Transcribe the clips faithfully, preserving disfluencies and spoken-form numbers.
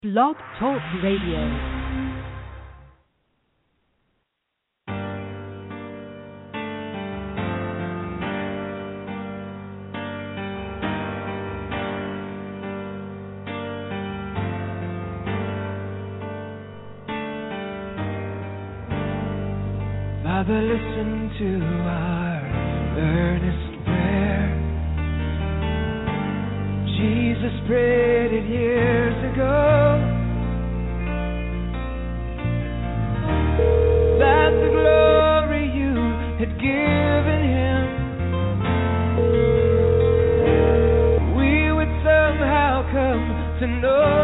Blog Talk Radio. Father, listen to our earnest prayer. Jesus prayed it years ago, that the glory you had given him, we would somehow come to know.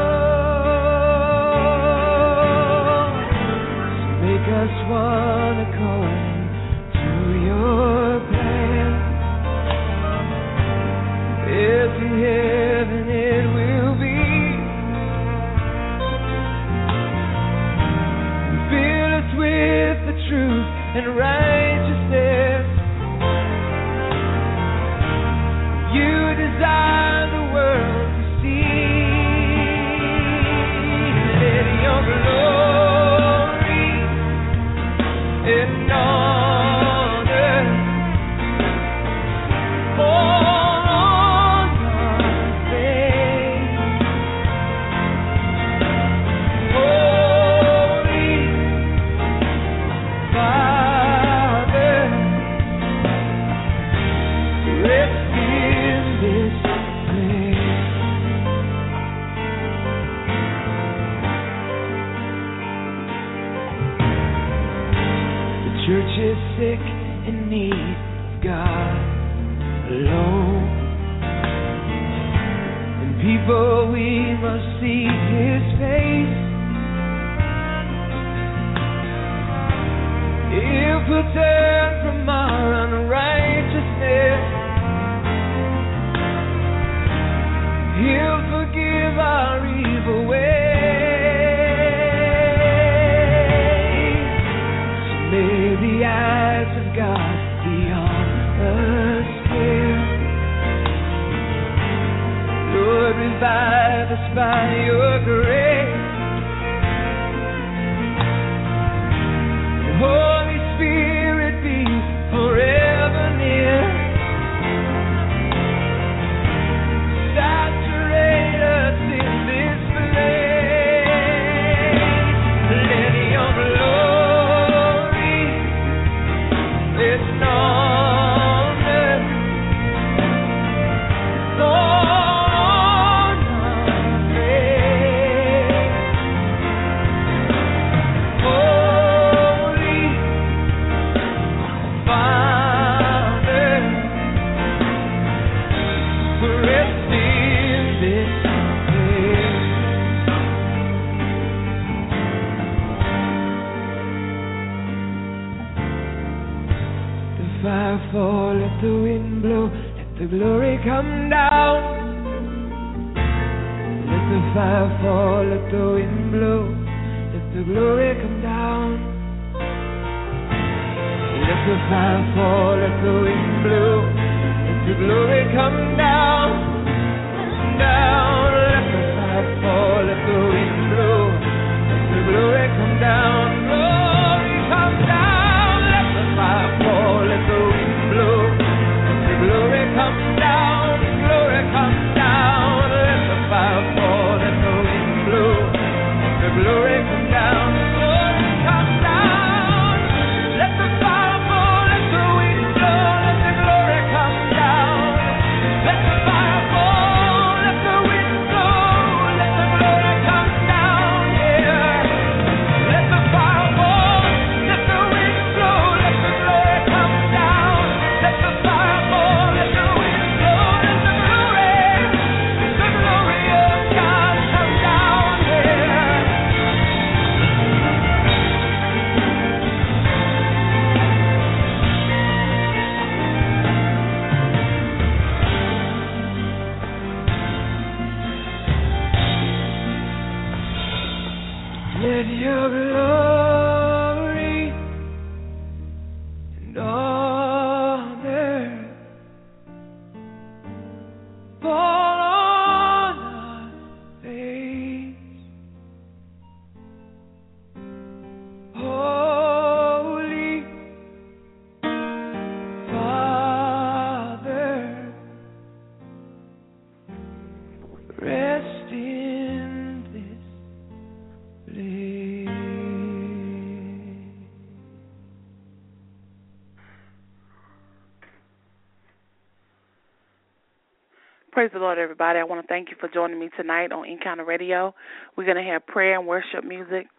So make us one according to your plan. If in heaven it will be, fill us with the truth and righteousness. You desire the world to see. Let your glory and honor fall on our faith. Holy Father, rest in this place. The church is sick in need of God alone, and people, we must seek his face. If we'll turn from our unrighteousness, he'll forgive our evil ways. So may the eyes of God be on us here. Lord, revive us by your grace. And Holy Spirit, be forever near. Saturate us in this place. Let your glory and honor fall on our faith. Holy Father, rest in this place. The fire fall, let the wind blow, let the glory come down. Let the fire fall, let the wind blow, let the glory come down. Let the fire fall, let the wind blow, let the glory come down, down. Let the fire fall, let the wind blow, let the glory come down, glory come down. Let the fire fall, let the wind blow, let the glory come down, glory come down. Let the fire fall, let the wind blow, let the glory come down, glory come down. Let the fire fall, let the wind blow, let the glory come down. Let the fire fall, let the wind blow, let the glory come down, yeah. Let the fire fall, let the wind blow, let the glory come down. Let the fire fall, let the wind blow, let the glory, the glory of God come down, yeah. Let your glory and honor fall on us. Praise the Lord, everybody. I want to thank you for joining me tonight on Encounter Radio. We're going to have prayer and worship music.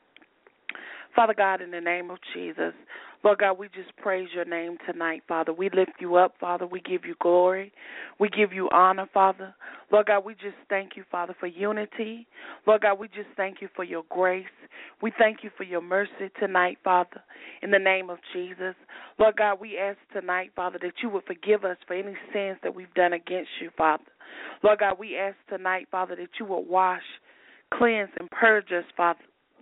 Father God, in the name of Jesus, Lord God, we just praise your name tonight, Father. We lift you up, Father. We give you glory. We give you honor, Father. Lord God, we just thank you, Father, for unity. Lord God, we just thank you for your grace. We thank you for your mercy tonight, Father, in the name of Jesus. Lord God, we ask tonight, Father, that you would forgive us for any sins that we've done against you, Father. Lord God, we ask tonight, Father, that you would wash, cleanse, and purge us, Father,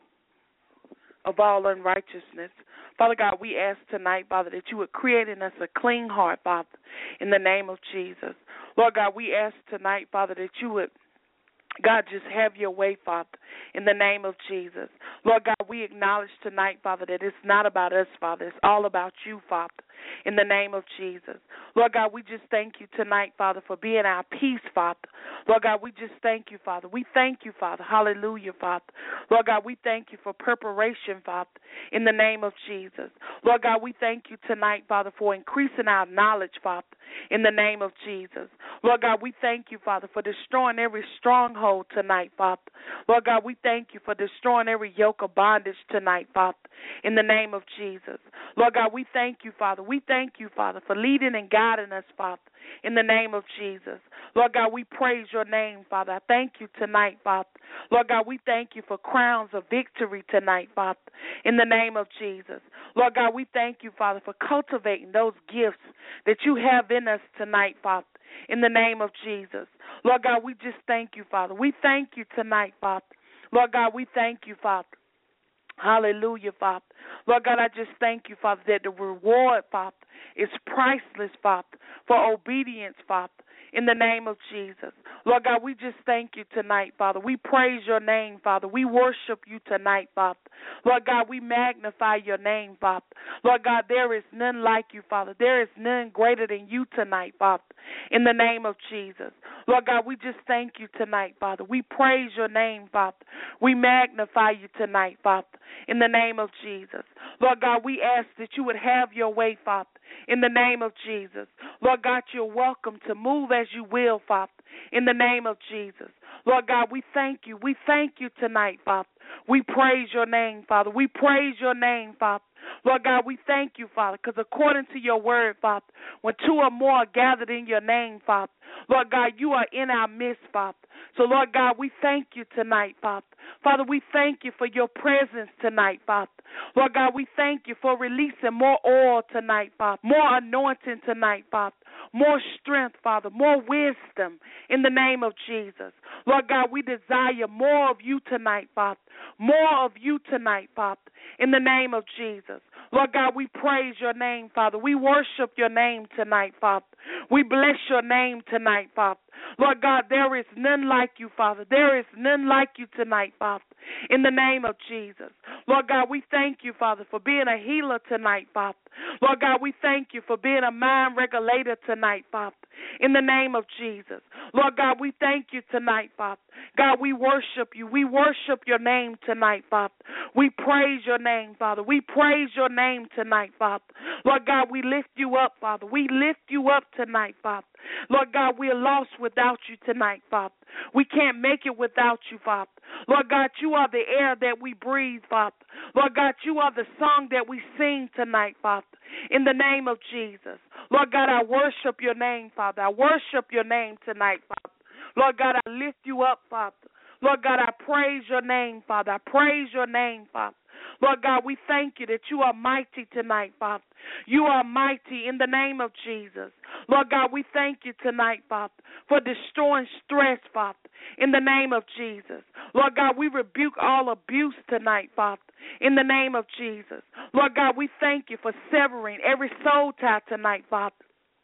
of all unrighteousness. Father God, we ask tonight, Father, that you would create in us a clean heart, Father, in the name of Jesus. Lord God, we ask tonight, Father, that you would, God, just have your way, Father, in the name of Jesus. Lord God, we acknowledge tonight, Father, that it's not about us, Father. It's all about you, Father, in the name of Jesus. Lord God, we just thank you tonight, Father, for being our peace, Father. Lord God, we just thank you, Father. We thank you, Father. Hallelujah, Father. Lord God, we thank you for preparation, Father, in the name of Jesus. Lord God, we thank you tonight, Father, for increasing our knowledge, Father, in the name of Jesus. Lord God, we thank you, Father, for destroying every stronghold tonight, Father. Lord God, we thank you for destroying every yoke of bondage tonight, Father, in the name of Jesus. Lord God, we thank you, Father. We thank you, Father, for leading and guiding us, Father, in the name of Jesus. Lord God, we praise your name, Father. I thank you tonight, Father. Lord God, we thank you for crowns of victory tonight, Father, in the name of Jesus. Lord God, we thank you, Father, for cultivating those gifts that you have in us tonight, Father, in the name of Jesus. Lord God, we just thank you, Father. We thank you tonight, Father. Lord God, we thank you, Father. Hallelujah, Father. Lord God, I just thank you, Father, that the reward, Father, is priceless, Father, for obedience, Father, in the name of Jesus. Lord God, we just thank you tonight, Father. We praise your name, Father. We worship you tonight, Father. Lord God, we magnify your name, Father. Lord God, there is none like you, Father. There is none greater than you tonight, Father, in the name of Jesus. Lord God, we just thank you tonight, Father. We praise your name, Father. We magnify you tonight, Father, in the name of Jesus. Lord God, we ask that you would have your way, Father, in the name of Jesus. Lord God, you're welcome to move as you will, Father, in the name of Jesus. Lord God, we thank you. We thank you tonight, Father. We praise your name, Father. We praise your name, Father. Lord God, we thank you, Father, because according to your word, Father, when two or more are gathered in your name, Father, Lord God, you are in our midst, Father. So, Lord God, we thank you tonight, Father. Father, we thank you for your presence tonight, Father. Lord God, we thank you for releasing more oil tonight, Father, more anointing tonight, Father, more strength, Father, more wisdom in the name of Jesus. Lord God, we desire more of you tonight, Father, more of you tonight, Father, in the name of Jesus. Lord God, we praise your name, Father. We worship your name tonight, Father. We bless your name tonight, Father. Lord God, there is none like you, Father. There is none like you tonight, Father, in the name of Jesus. Lord God, we thank you, Father, for being a healer tonight, Father. Lord God, we thank you for being a mind regulator tonight, Father, in the name of Jesus. Lord God, we thank you tonight, Father. God, we worship you. We worship your name tonight, Father. We praise your name, Father. We praise your name tonight, Father. Lord God, we lift you up, Father. We lift you up tonight, Father. Lord God, we are lost without you tonight, Father. We can't make it without you, Father. Lord God, you are the air that we breathe, Father. Lord God, you are the song that we sing tonight, Father, in the name of Jesus. Lord God, I worship your name, Father. I worship your name tonight, Father. Lord God, I lift you up, Father. Lord God, I praise your name, Father. I praise your name, Father. Lord God, we thank you that you are mighty tonight, Father. You are mighty in the name of Jesus. Lord God, we thank you tonight, Father, for destroying stress, Father, in the name of Jesus. Lord God, we rebuke all abuse tonight, Father, in the name of Jesus. Lord God, we thank you for severing every soul tie tonight, Father,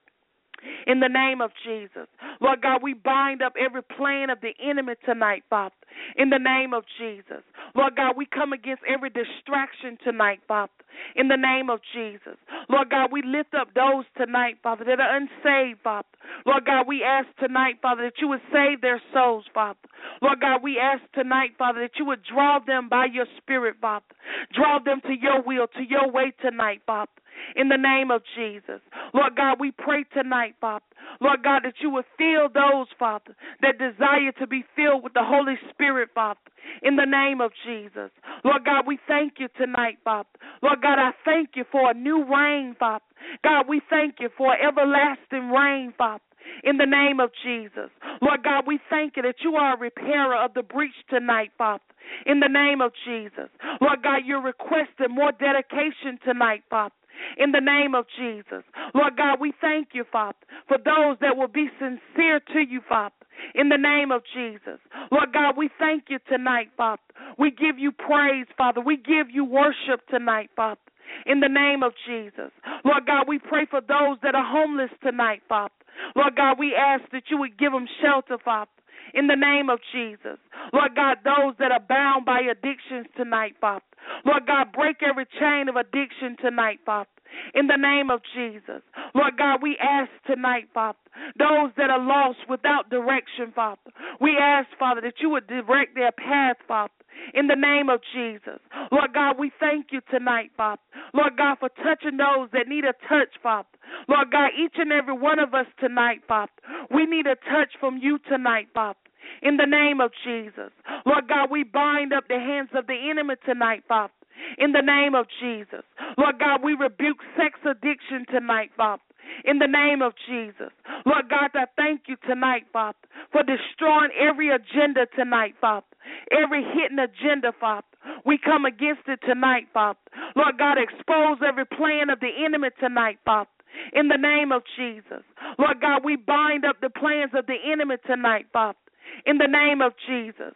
in the name of Jesus. Lord God, we bind up every plan of the enemy tonight, Father, in the name of Jesus. Lord God, we come against every distraction tonight, Father, in the name of Jesus. Lord God, we lift up those tonight, Father, that are unsaved, Father. Lord God, we ask tonight, Father, that you would save their souls, Father. Lord God, we ask tonight, Father, that you would draw them by your spirit, Father. Draw them to your will, to your way tonight, Father, in the name of Jesus. Lord God, we pray tonight, Father, Lord God, that you would fill those, Father, that desire to be filled with the Holy Spirit, Father, in the name of Jesus. Lord God, we thank you tonight, Father. Lord God, I thank you for a new rain, Father. God, we thank you for everlasting rain, Father, in the name of Jesus. Lord God, we thank you that you are a repairer of the breach tonight, Father, in the name of Jesus. Lord God, you're requesting more dedication tonight, Father, in the name of Jesus. Lord God, we thank you, Father, for those that will be sincere to you, Father, in the name of Jesus. Lord God, we thank you tonight, Father. We give you praise, Father. We give you worship tonight, Father, in the name of Jesus. Lord God, we pray for those that are homeless tonight, Father. Lord God, we ask that you would give them shelter, Father, in the name of Jesus. Lord God, those that are bound by addictions tonight, Father. Lord God, break every chain of addiction tonight, Father, in the name of Jesus. Lord God, we ask tonight, Father, those that are lost without direction, Father, we ask, Father, that you would direct their path, Father, in the name of Jesus. Lord God, we thank you tonight, Father. Lord God, for touching those that need a touch, Father. Lord God, each and every one of us tonight, Father, we need a touch from you tonight, Father, in the name of Jesus. Lord God, we bind up the hands of the enemy tonight, Father, in the name of Jesus. Lord God, we rebuke sex addiction tonight, Father, in the name of Jesus. Lord God, I thank you tonight, Father, for destroying every agenda tonight, Father, every hidden agenda, Father. We come against it tonight, Father. Lord God, expose every plan of the enemy tonight, Father, in the name of Jesus. Lord God, we bind up the plans of the enemy tonight, Father, in the name of Jesus.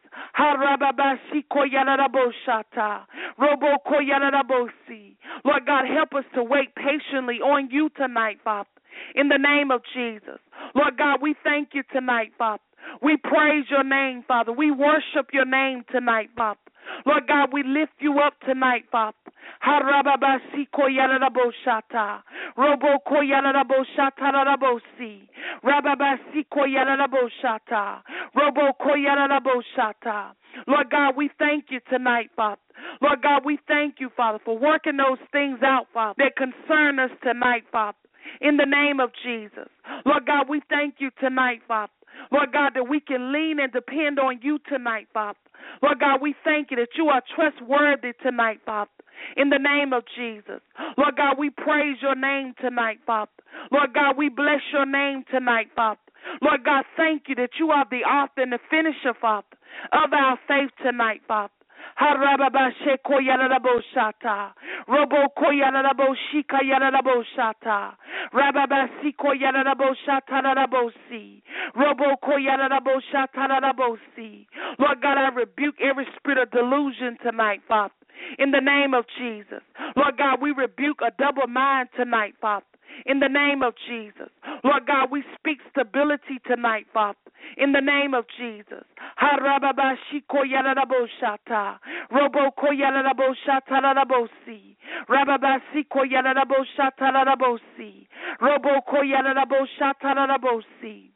Lord God, help us to wait patiently on you tonight, Father, in the name of Jesus. Lord God, we thank you tonight, Father. We praise your name, Father. We worship your name tonight, Father. Lord God, we lift you up tonight, Father. Harababasiko yararaboshata. Roboko yararaboshata rarabosi. Rababasiko yararaboshata. Roboko yararaboshata. Lord God, we thank you tonight, Father. Lord God, we thank you, Father, for working those things out, Father, that concern us tonight, Father, in the name of Jesus. Lord God, we thank you tonight, Father. Lord God, that we can lean and depend on you tonight, Father. Lord God, we thank you that you are trustworthy tonight, Father, in the name of Jesus. Lord God, we praise your name tonight, Father. Lord God, we bless your name tonight, Father. Lord God, thank you that you are the author and the finisher, Father, of our faith tonight, Father. Harababasheko yararaboshata. Roboko yararaboshika yararaboshata. Rababasiko yararaboshata rarabosi. Roboko yararaboshata rarabosi. Lord God, I rebuke every spirit of delusion tonight, Father, in the name of Jesus. Lord God, we rebuke a double mind tonight, Father, in the name of Jesus. Lord God, we speak stability tonight, Father, in the name of Jesus. Harababashiko yararaboshata. Roboko yararaboshata rarabosi. Rababasiko yararaboshata rarabosi. Roboko yararaboshata rarabosi.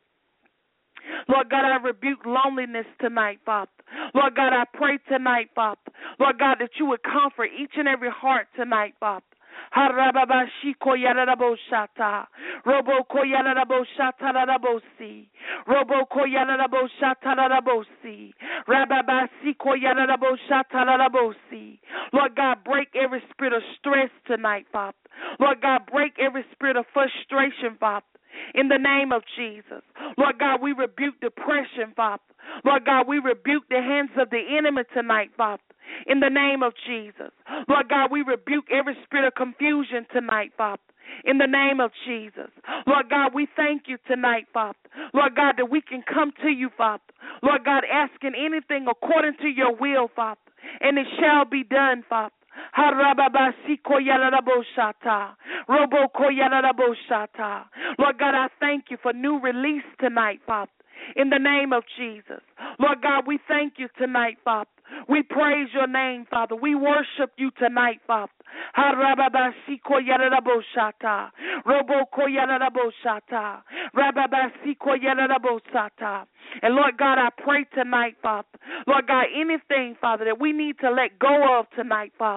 Lord God, I rebuke loneliness tonight, Father. Lord God, I pray tonight, Father, Lord God, that you would comfort each and every heart tonight, Father. Harababashiko yararaboshata. Roboko yararaboshata rarabosi. Roboko yararaboshata rarabosi. Rababasiko yararaboshata rarabosi. Lord God, break every spirit of stress tonight, Father. Lord God, break every spirit of frustration, Father, in the name of Jesus. Lord God, we rebuke depression, Father. Lord God, we rebuke the hands of the enemy tonight, Father, in the name of Jesus. Lord God, we rebuke every spirit of confusion tonight, Father, in the name of Jesus. Lord God, we thank you tonight, Father. Lord God, that we can come to you, Father. Lord God, asking anything according to your will, Father, and it shall be done, Father. Harababasiko yararaboshata. Roboko yararaboshata. Lord God, I thank you for new release tonight, Father, in the name of Jesus. Lord God, we thank you tonight, Father. We praise your name, Father. We worship you tonight, Father. Harababasiko yararaboshata. Roboko yararaboshata. Rababasiko yararaboshata. And Lord God, I pray tonight, Father, Lord God, anything, Father, that we need to let go of tonight, Father,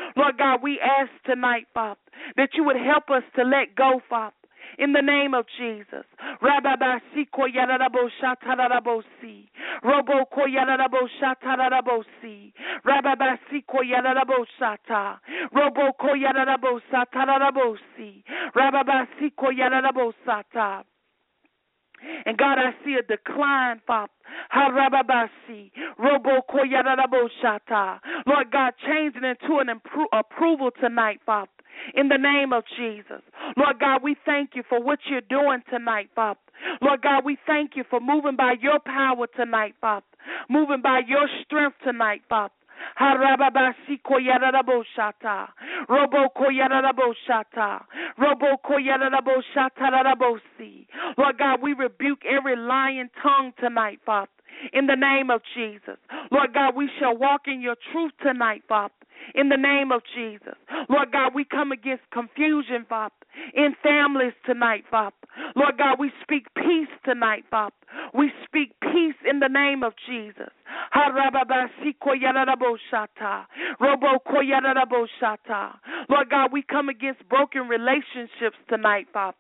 Lord God, we ask tonight, Father, that you would help us to let go, Father. In the name of Jesus. Rababasi koyarabo shatarabosi. Robo koyarabo shatarabosi. Rababasi koyarabo shata. Robo koyarabo satarabosi. Rababasi koyarabo sata. And God, I see a decline, Father. Harababasi, Robo Koyarabo Shata. Lord God, changing into an impro- approval tonight, Father. In the name of Jesus. Lord God, we thank you for what you're doing tonight, Father. Lord God, we thank you for moving by your power tonight, Father. Moving by your strength tonight, Father. Harababasi koyarabo shata. Robo koyarabo shata. Robo koyarabo shatarabosi. Lord God, we rebuke every lying tongue tonight, Father. In the name of Jesus. Lord God, we shall walk in your truth tonight, Father. In the name of Jesus. Lord God, we come against confusion, Father, in families tonight, Father. Lord God, we speak peace tonight, Father. We speak peace in the name of Jesus. Lord God, we come against broken relationships tonight, Father.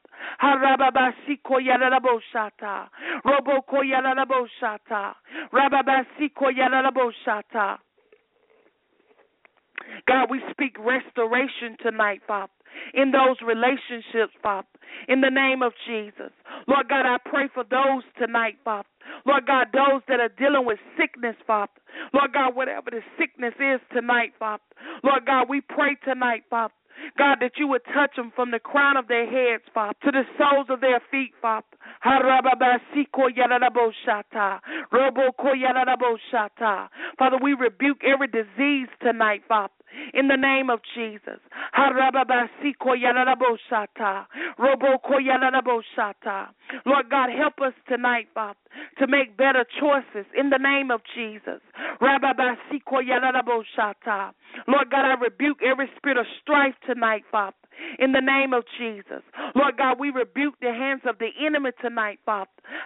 God, we speak restoration tonight, Father, in those relationships, Father, in the name of Jesus. Lord God, I pray for those tonight, Father. Lord God, those that are dealing with sickness, Father. Lord God, whatever the sickness is tonight, Father. Lord God, we pray tonight, Father. God, that you would touch them from the crown of their heads, Father, to the soles of their feet, Father. Father, we rebuke every disease tonight, Father, in the name of Jesus. Lord God, help us tonight, Father, to make better choices in the name of Jesus. Lord God, I rebuke every spirit of strife tonight, Father, in the name of Jesus. Lord God, we rebuke the hands of the enemy tonight, Father.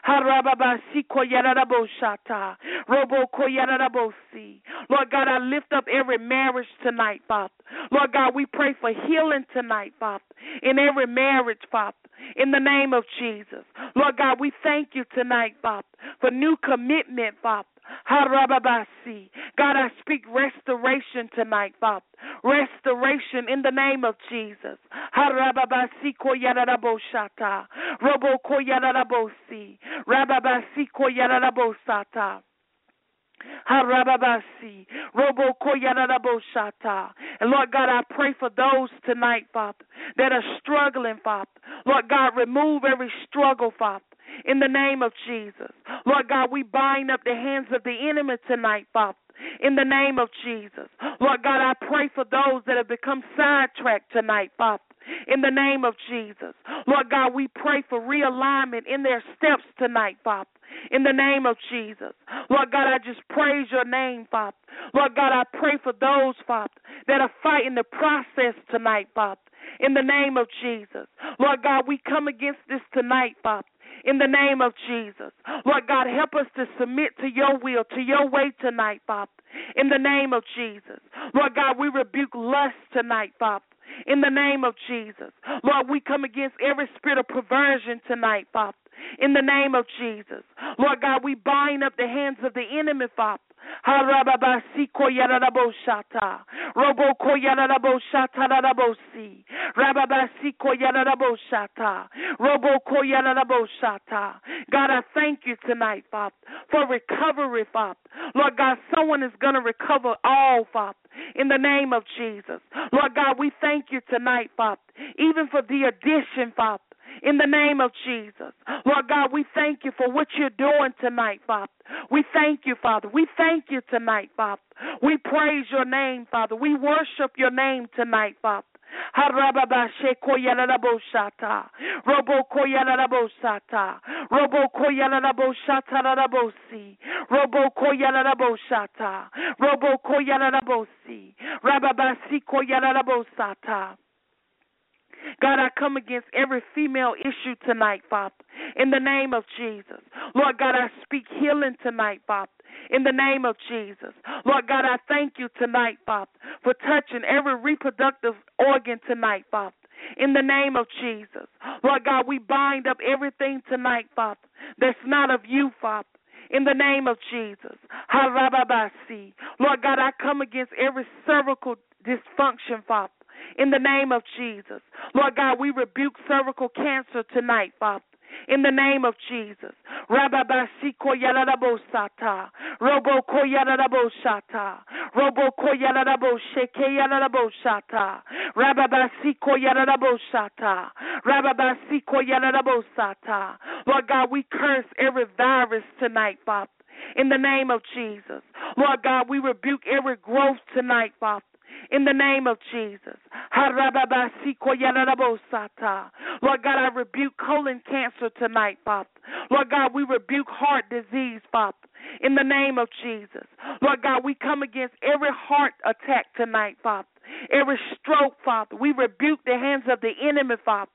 Lord God, I lift up every marriage tonight, Father. Lord God, we pray for healing tonight, Father, in every marriage, Father, in the name of Jesus. Lord God, we thank you tonight, Father, for new commitment, Father. Harababasi. God, I speak restoration tonight, Father. Restoration in the name of Jesus. Harababasi koyararaboshata. Robo koyararabosi. Rababasi koyararabosata. Harababasi. Robo koyararaboshata. And Lord God, I pray for those tonight, Father, that are struggling, Father. Lord God, remove every struggle, Father, in the name of Jesus. Lord God, we bind up the hands of the enemy tonight, Father, in the name of Jesus. Lord God, I pray for those that have become sidetracked tonight, Father, in the name of Jesus. Lord God, we pray for realignment in their steps tonight, Father, in the name of Jesus. Lord God, I just praise your name, Father. Lord God, I pray for those, Father, that are fighting the process tonight, Father, in the name of Jesus. Lord God, we come against this tonight, Father, in the name of Jesus. Lord God, help us to submit to your will, to your way tonight, Father, in the name of Jesus. Lord God, we rebuke lust tonight, Father, in the name of Jesus. Lord, we come against every spirit of perversion tonight, Father, in the name of Jesus. Lord God, we bind up the hands of the enemy, Father. Harababasi koyararaboshata. Robo koyararaboshata. Rababasi koyararaboshata. Robo koyararaboshata. God, I thank you tonight, Father, for recovery, Father. Lord God, someone is going to recover all, Father, in the name of Jesus. Lord God, we thank you tonight, Father, even for the addition, Father, in the name of Jesus. Lord God, we thank you for what you're doing tonight, Father. We thank you, Father. We thank you tonight, Father. We praise your name, Father. We worship your name tonight, Father. Harababashe koyararaboshata. Robo koyararabosata. Robo koyararaboshata rabosi. Robo koyararaboshata. Robo koyararabosi. Rababasi koyararabosata. God, I come against every female issue tonight, Father, in the name of Jesus. Lord God, I speak healing tonight, Father, in the name of Jesus. Lord God, I thank you tonight, Father, for touching every reproductive organ tonight, Father, in the name of Jesus. Lord God, we bind up everything tonight, Father, that's not of you, Father, in the name of Jesus. Harababasi. Lord God, I come against every cervical dysfunction, Father, in the name of Jesus. Lord God, we rebuke cervical cancer tonight, Father, in the name of Jesus. Rababasi koyalarabo sata. Robo koyalarabo shata. Robo koyalarabo shekeyalarabo shata. Rababasi koyalarabo shata. Rababasi koyalarabo sata. Lord God, we curse every virus tonight, Father, in the name of Jesus. Lord God, we rebuke every growth tonight, Father, in the name of Jesus. Lord God, I rebuke colon cancer tonight, Father. Lord God, we rebuke heart disease, Father, in the name of Jesus. Lord God, we come against every heart attack tonight, Father, every stroke, Father. We rebuke the hands of the enemy, Father.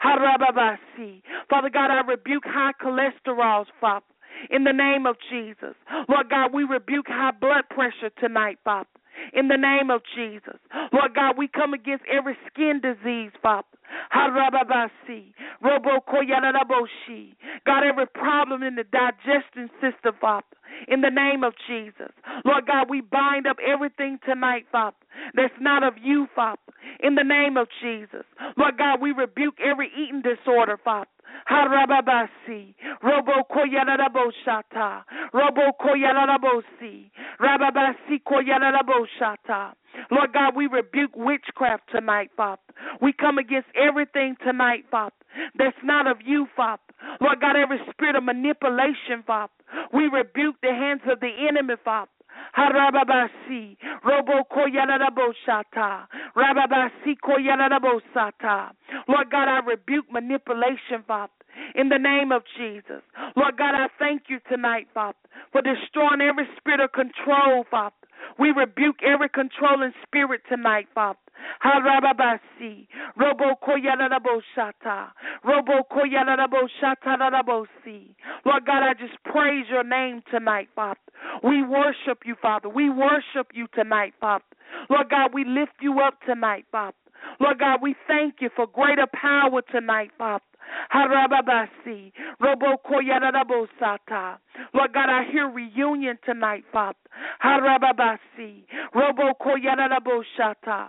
Father God, I rebuke high cholesterol, Father, in the name of Jesus. Lord God, we rebuke high blood pressure tonight, Father, in the name of Jesus. Lord God, we come against every skin disease, Father. Harababasi, Robokoyaraboshi. God, every problem in the digestion system, Father, in the name of Jesus. Lord God, we bind up everything tonight, Father, that's not of you, Father, in the name of Jesus. Lord God, we rebuke every eating disorder, Father. Harababasi, Robokoyaraboshata, Robokoyarabosi, Rababasi Koyaraboshata. Lord God, we rebuke witchcraft tonight, Father. We come against everything tonight, Father, that's not of you, Father. Lord God, every spirit of manipulation, Father, we rebuke the hands of the enemy, Father. Harababasi, Robo Koyaraboshata, Rababasi Koyarabosata. Lord God, I rebuke manipulation, Father, in the name of Jesus. Lord God, I thank you tonight, Father, for destroying every spirit of control, Father. We rebuke every controlling spirit tonight, Father. Harababasi, Robo Koyaraboshata, Robo Koyaraboshata Rabosi. Lord God, I just praise your name tonight, Father. We worship you, Father. We worship you tonight, Father. Lord God, we lift you up tonight, Father. Lord God, we thank you for greater power tonight, Father. Harababasi, Robo Koyarabosata. Lord God, I hear reunion tonight, Father. Harababasi, Robo Koyaraboshata.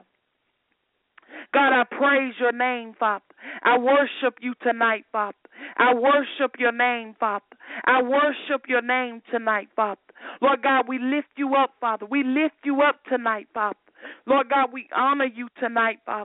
God, I praise your name, Father. I worship you tonight, Father. I worship your name, Father. I worship your name tonight, Father. Lord God, we lift you up, Father. We lift you up tonight, Father. Lord God, we honor you tonight, Father.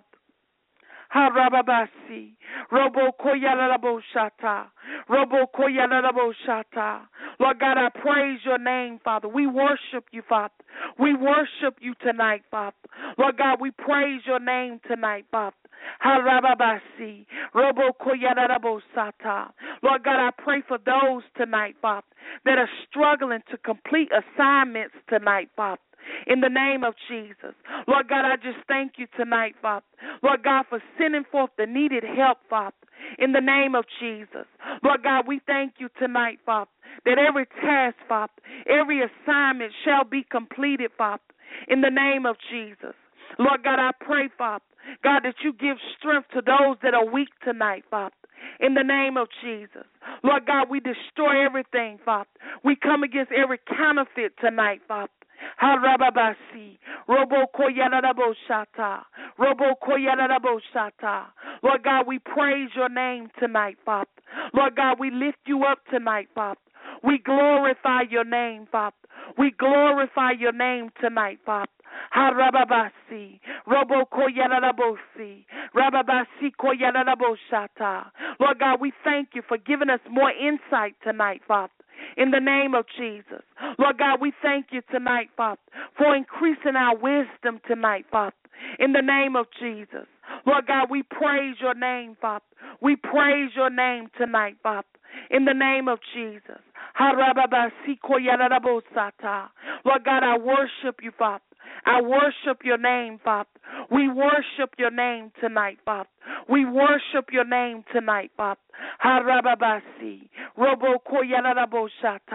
Harababasi, Robo Koyaraboshata, Robo Koyaraboshata. Lord God, I praise your name, Father. We worship you, Father. We worship you tonight, Father. Lord God, we praise your name tonight, Father. Harababasi, Robo Koyarabosata. Lord God, I pray for those tonight, Father, that are struggling to complete assignments tonight, Father, in the name of Jesus. Lord God, I just thank you tonight, Father. Lord God, for sending forth the needed help, Father, in the name of Jesus. Lord God, we thank you tonight, Father, that every task, Father, every assignment shall be completed, Father, in the name of Jesus. Lord God, I pray, Father, God, that you give strength to those that are weak tonight, Father, in the name of Jesus. Lord God, we destroy everything, Father. We come against every counterfeit tonight, Father. Harababasi, Robo Koyaraboshata, Robo Koyaraboshata. Lord God, we praise your name tonight, Father. Lord God, we lift you up tonight, Father. We glorify your name, Father. We glorify your name tonight, Father. Harababasi, Robo Koyarabosi, Rababasi Koyaraboshata. Lord God, we thank you for giving us more insight tonight, Father, in the name of Jesus. Lord God, we thank you tonight, Father, for increasing our wisdom tonight, Father, in the name of Jesus. Lord God, we praise your name, Father. We praise your name tonight, Father, in the name of Jesus. Harababasi Koyarabosata. Lord God, I worship you, Father. I worship your name, Father. We worship your name tonight, Father. We worship your name tonight, Father. Harababasi, Robo Koyaraboshata.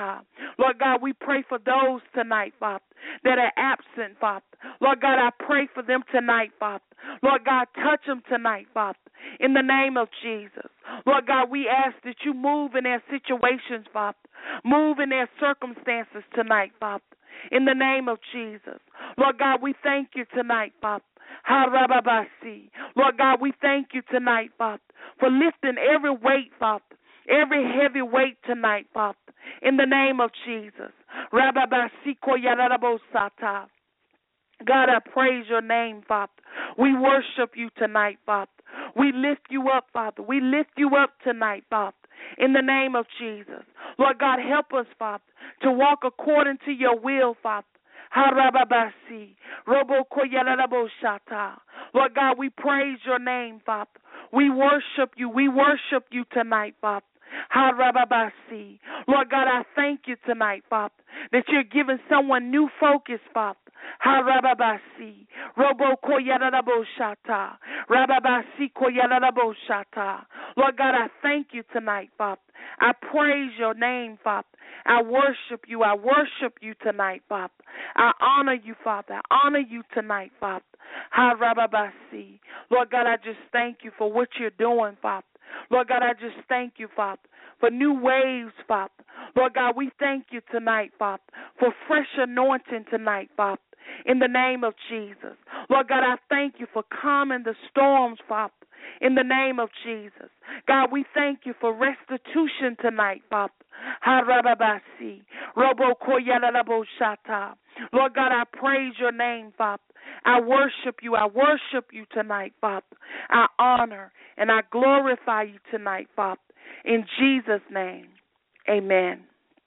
Lord God, we pray for those tonight, Father, that are absent, Father. Lord God, I pray for them tonight, Father. Lord God, touch them tonight, Father, in the name of Jesus. Lord God, we ask that you move in their situations, Father. Move in their circumstances tonight, Father, in the name of Jesus. Lord God, we thank you tonight, Father. Harababasi. Lord God, we thank you tonight, Father, for lifting every weight, Father, every heavy weight tonight, Father, in the name of Jesus. Rababasi koyarabosata. God, I praise your name, Father. We worship you tonight, Father. We lift you up, Father. We lift you up tonight, Father, in the name of Jesus. Lord God, help us, Father, to walk according to your will, Father. Harababasi, Robo Koyalaraboshata. Lord God, we praise your name, Father. We worship you. We worship you tonight, Father. Harababasi. Lord God, I thank you tonight, Father, that you're giving someone new focus, Father. Harababasi. Robo Koyalaraboshata. Rababasi Koyalaraboshata. Lord God, I thank you tonight, Father. I praise your name, Father. I worship you. I worship you tonight, Father. I honor you, Father. I honor you tonight, Father. Harababasi. Lord God, I just thank you for what you're doing, Father. Lord God, I just thank you, Father, for new waves, Father. Lord God, we thank you tonight, Father, for fresh anointing tonight, Father, in the name of Jesus. Lord God, I thank you for calming the storms, Father, in the name of Jesus. God, we thank you for restitution tonight, Father. Harababasi, Robo Koyalaraboshata. Lord God, I praise your name, Father. I worship you. I worship you tonight, Father. I honor and I glorify you tonight, Father. In Jesus' name, amen.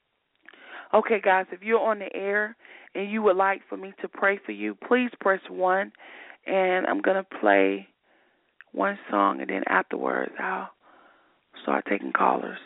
Okay, guys, if you're on the air and you would like for me to pray for you, please press one, and I'm going to play one song, and then afterwards I'll start taking callers.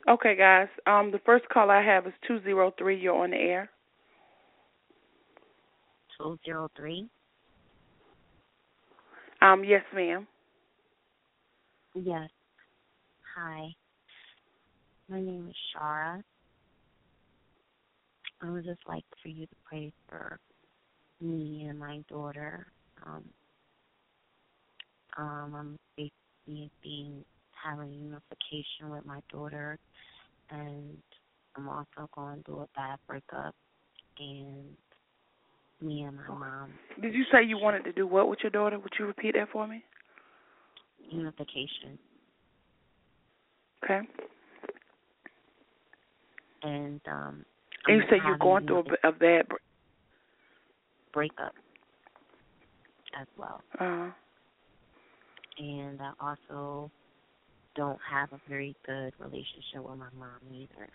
Okay, guys. Um, the first call I have is two zero three. You're on the air. two zero three? Um, yes, ma'am. Yes. Hi. My name is Shara. I would just like for you to pray for me and my daughter. Um, um, I'm basically being having unification with my daughter, and I'm also going through a bad breakup, and me and my mom. Did you say you wanted to do what with your daughter? Would you repeat that for me? Unification. Okay. And um, And you I'm say you're going through a, b- a bad break. breakup as well. Uh-huh. And I also don't have a very good relationship with my mom either.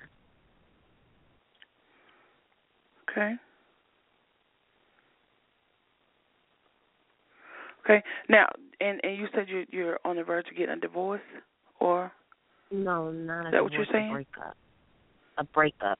Okay. Okay. Now, and, and you said you, you're on the verge of getting a divorce, or? No, not a Is that divorce, what you're saying? a breakup. A breakup.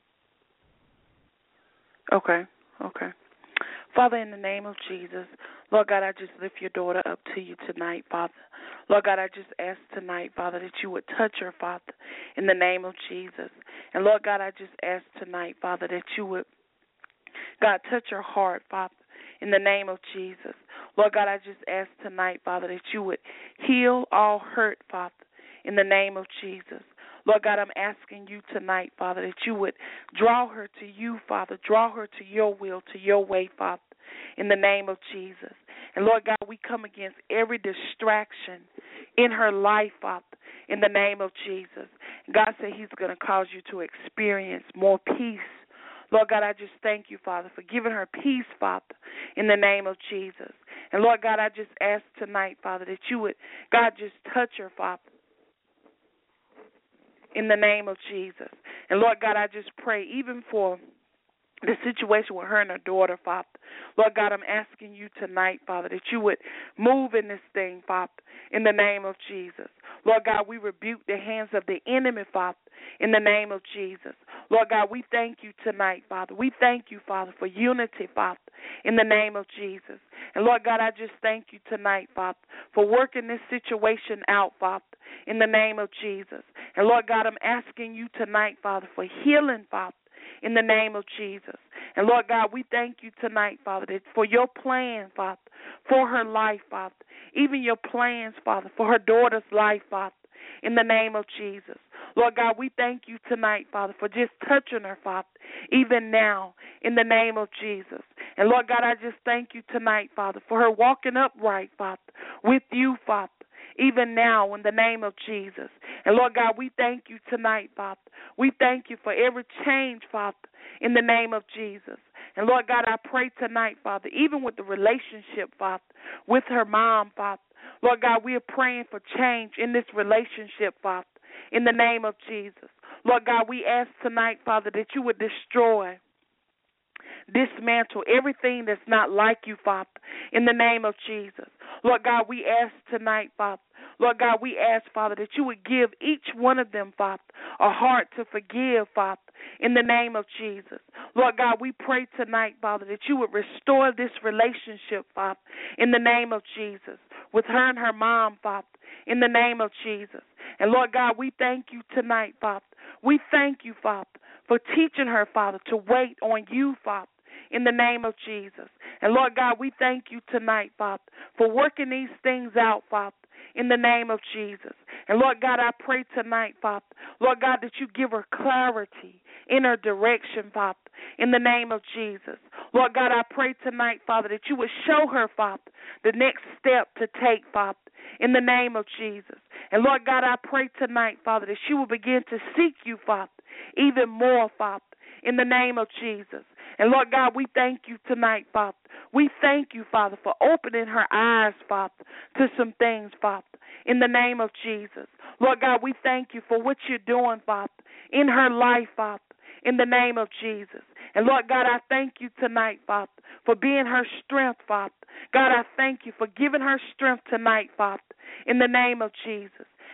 Okay. Okay. Father, in the name of Jesus, Lord God, I just lift your daughter up to you tonight, Father. Lord God, I just ask tonight, Father, that you would touch her, Father, in the name of Jesus. And Lord God, I just ask tonight, Father, that you would, God, touch her heart, Father, in the name of Jesus. Lord God, I just ask tonight, Father, that you would heal all hurt, Father, in the name of Jesus. Lord God, I'm asking you tonight, Father, that you would draw her to you, Father. Draw her to your will, to your way, Father, in the name of Jesus. And Lord God, we come against every distraction in her life, Father, in the name of Jesus. God said he's going to cause you to experience more peace. Lord God, I just thank you, Father, for giving her peace, Father, in the name of Jesus. And Lord God, I just ask tonight, Father, that you would, God, just touch her, Father, in the name of Jesus. And Lord God, I just pray even for the situation with her and her daughter, Father. Lord God, I'm asking you tonight, Father, that you would move in this thing, Father, in the name of Jesus. Lord God, we rebuke the hands of the enemy, Father, in the name of Jesus. Lord God, we thank you tonight, Father. We thank you, Father, for unity, Father, in the name of Jesus. And Lord God, I just thank you tonight, Father, for working this situation out, Father, in the name of Jesus. And Lord God, I'm asking you tonight, Father, for healing, Father, in the name of Jesus. And Lord God, we thank you tonight, Father, that for your plan, Father, for her life, Father, even your plans, Father, for her daughter's life, Father, in the name of Jesus. Lord God, we thank you tonight, Father, for just touching her, Father, even now, in the name of Jesus. And Lord God, I just thank you tonight, Father, for her walking upright, Father, with you, Father, even now, in the name of Jesus. And Lord God, we thank you tonight, Father. We thank you for every change, Father, in the name of Jesus. And Lord God, I pray tonight, Father, even with the relationship, Father, with her mom, Father. Lord God, we are praying for change in this relationship, Father, in the name of Jesus. Lord God, we ask tonight, Father, that you would destroy, dismantle everything that's not like you, Father, in the name of Jesus. Lord God, we ask tonight, Father, Lord God, we ask, Father, that you would give each one of them, Father, a heart to forgive, Father, in the name of Jesus. Lord God, we pray tonight, Father, that you would restore this relationship, Father, in the name of Jesus, with her and her mom, Father, in the name of Jesus. And Lord God, we thank you tonight, Father. We thank you, Father, for teaching her, Father, to wait on you, Father, in the name of Jesus. And Lord God, we thank you tonight, Father, for working these things out, Father, in the name of Jesus. And Lord God, I pray tonight, Father, Lord God, that you give her clarity in her direction, Father, in the name of Jesus. Lord God, I pray tonight, Father, that you would show her, Father, the next step to take, Father, in the name of Jesus. And Lord God, I pray tonight, Father, that she will begin to seek you, Father, even more, Father, in the name of Jesus. And Lord God, we thank you tonight, Father. We thank you, Father, for opening her eyes, Father, to some things, Father, in the name of Jesus. Lord God, we thank you for what you're doing, Father, in her life, Father, in the name of Jesus. And Lord God, I thank you tonight, Father, for being her strength, Father. God, I thank you for giving her strength tonight, Father, in the name of Jesus.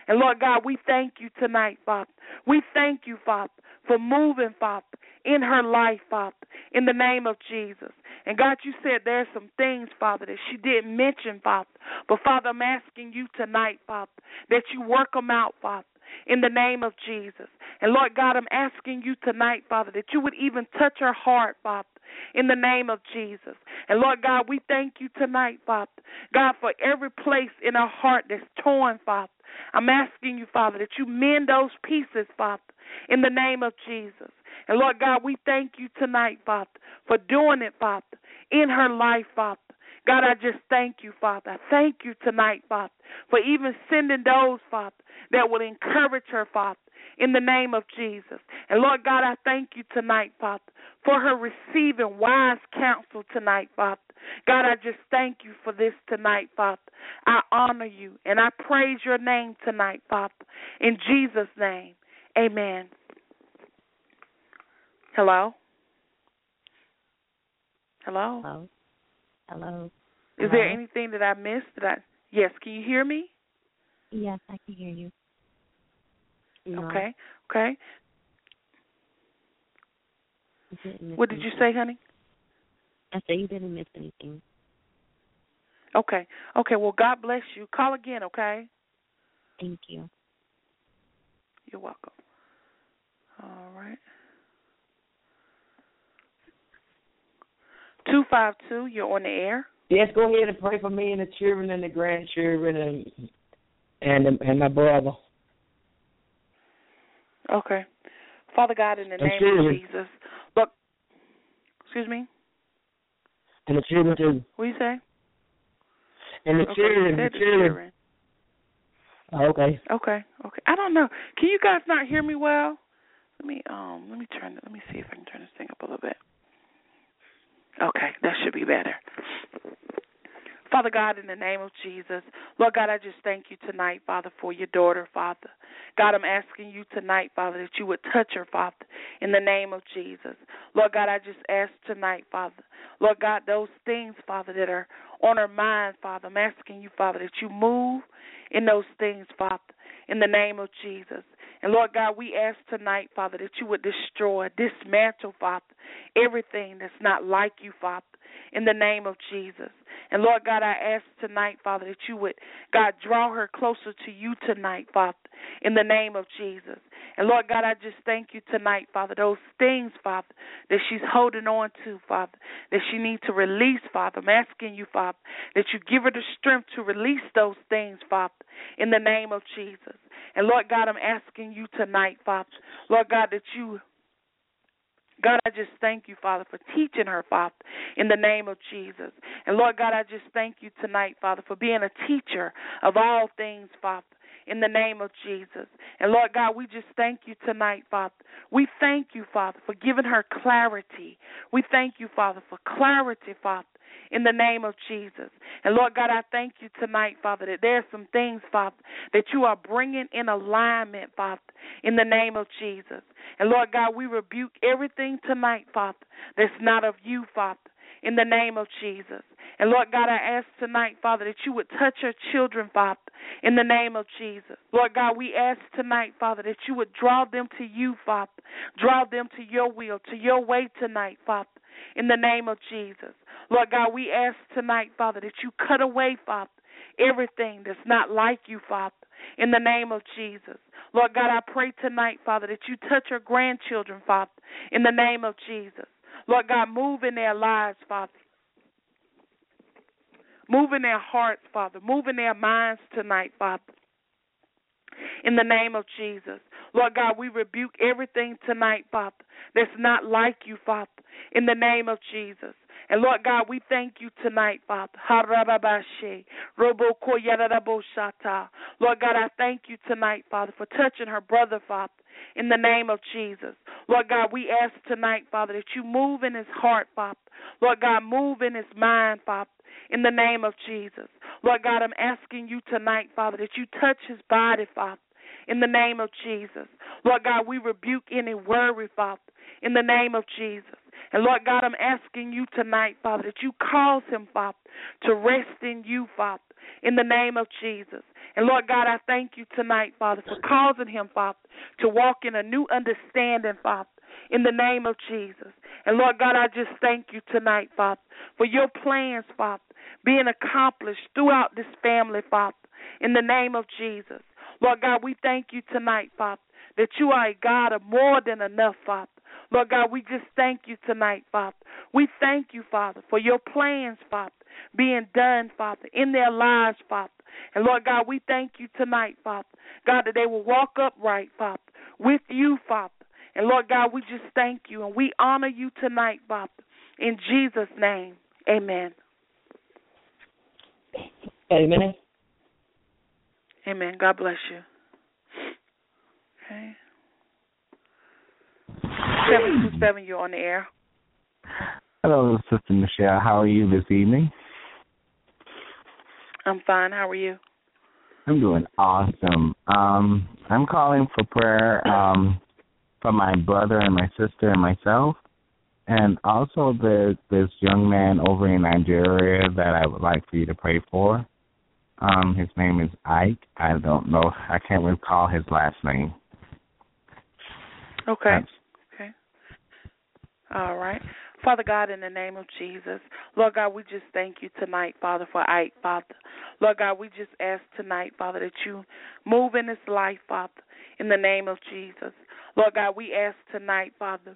And, Lord God, we thank you tonight, Father. We thank you, Father, for moving, Father, in her life, Father, in the name of Jesus. And, God, you said there are some things, Father, that she didn't mention, Father. But, Father, I'm asking you tonight, Father, that you work them out, Father, in the name of Jesus. And, Lord God, I'm asking you tonight, Father, that you would even touch her heart, Father, in the name of Jesus. And, Lord God, we thank you tonight, Father, God, for every place in her heart that's torn, Father. I'm asking you, Father, that you mend those pieces, Father, in the name of Jesus. And, Lord God, we thank you tonight, Father, for doing it, Father, in her life, Father. God, I just thank you, Father. I thank you tonight, Father, for even sending those, Father, that will encourage her, Father, in the name of Jesus. And, Lord God, I thank you tonight, Father, for her receiving wise counsel tonight, Father. God, I just thank you for this tonight, Father. I honor you, and I praise your name tonight, Father. In Jesus' name, amen. Hello? Hello? Hello? Hello? Is Hello? there anything that I missed? That I, yes, can you hear me? Yes, I can hear you. No, Okay, okay. you didn't miss What did you anything. say, honey? I said you didn't miss anything. Okay, okay. Well, God bless you. Call again, okay? Thank you. You're welcome. All right. two five two, you're on the air. Yes, go ahead and pray for me and the children and the grandchildren and and and my brother. Okay. Father God, in the And name children. of Jesus. Look, excuse me? And the children too. What do you say? And the Okay, children, you said the the children. children. Okay. Okay, okay. I don't know. Can you guys not hear me well? Let me um let me turn let me see if I can turn this thing up a little bit. Okay, that should be better. Father God, in the name of Jesus, Lord God, I just thank you tonight, Father, for your daughter, Father. God, I'm asking you tonight, Father, that you would touch her, Father, in the name of Jesus. Lord God, I just ask tonight, Father, Lord God, those things, Father, that are on her mind, Father, I'm asking you, Father, that you move in those things, Father, in the name of Jesus. And, Lord God, we ask tonight, Father, that you would destroy, dismantle, Father, everything that's not like you, Father, in the name of Jesus. And, Lord God, I ask tonight, Father, that you would, God, draw her closer to you tonight, Father, in the name of Jesus. And, Lord God, I just thank you tonight, Father, those things, Father, that she's holding on to, Father, that she needs to release, Father. I'm asking you, Father, that you give her the strength to release those things, Father, in the name of Jesus. And, Lord God, I'm asking you tonight, Father, Lord God, that you, God, I just thank you, Father, for teaching her, Father, in the name of Jesus. And, Lord God, I just thank you tonight, Father, for being a teacher of all things, Father, in the name of Jesus. And, Lord God, we just thank you tonight, Father. We thank you, Father, for giving her clarity. We thank you, Father, for clarity, Father, in the name of Jesus. And, Lord God, I thank you tonight, Father, that there are some things, Father, that you are bringing in alignment, Father, in the name of Jesus. And, Lord God, we rebuke everything tonight, Father, that's not of you, Father, in the name of Jesus. And, Lord God, I ask tonight, Father, that you would touch your children, Father, in the name of Jesus. Lord God, we ask tonight, Father, that you would draw them to you, Father. Draw them to your will, to your way tonight, Father, in the name of Jesus. Lord God, we ask tonight, Father, that you cut away, Father, everything that's not like you, Father, in the name of Jesus. Lord God, I pray tonight, Father, that you touch our grandchildren, Father, in the name of Jesus. Lord God, move in their lives, Father. Move in their hearts, Father. Move in their minds tonight, Father, in the name of Jesus. Lord God, we rebuke everything tonight, Father, that's not like you, Father, in the name of Jesus. And, Lord God, we thank you tonight, Father. Lord God, I thank you tonight, Father, for touching her brother, Father, in the name of Jesus. Lord God, we ask tonight, Father, that you move in his heart, Father. Lord God, move in his mind, Father, in the name of Jesus. Lord God, I'm asking you tonight, Father, that you touch his body, Father, in the name of Jesus. Lord God, we rebuke any worry, Father, in the name of Jesus. And, Lord God, I'm asking you tonight, Father, that you cause him, Father, to rest in you, Father, in the name of Jesus. And, Lord God, I thank you tonight, Father, for causing him, Father, to walk in a new understanding, Father, in the name of Jesus. And, Lord God, I just thank you tonight, Father, for your plans, Father, being accomplished throughout this family, Father, in the name of Jesus. Lord God, we thank you tonight, Father, that you are a God of more than enough, Father. Lord God, we just thank you tonight, Father. We thank you, Father, for your plans, Father, being done, Father, in their lives, Father. And, Lord God, we thank you tonight, Father, God, that they will walk upright, Father, with you, Father. And, Lord God, we just thank you and we honor you tonight, Father. In Jesus' name, amen. Amen. Amen. God bless you. Okay. seven two seven, you're on the air. Hello, Sister Michelle. How are you this evening? I'm fine. How are you? I'm doing awesome. Um, I'm calling for prayer um, for my brother and my sister and myself. And also there's this young man over in Nigeria that I would like for you to pray for. Um, his name is Ike. I don't know. I can't recall his last name. Okay. That's, okay. All right. Father God, in the name of Jesus, Lord God, we just thank you tonight, Father, for Ike, Father. Lord God, we just ask tonight, Father, that you move in his life, Father, in the name of Jesus. Lord God, we ask tonight, Father,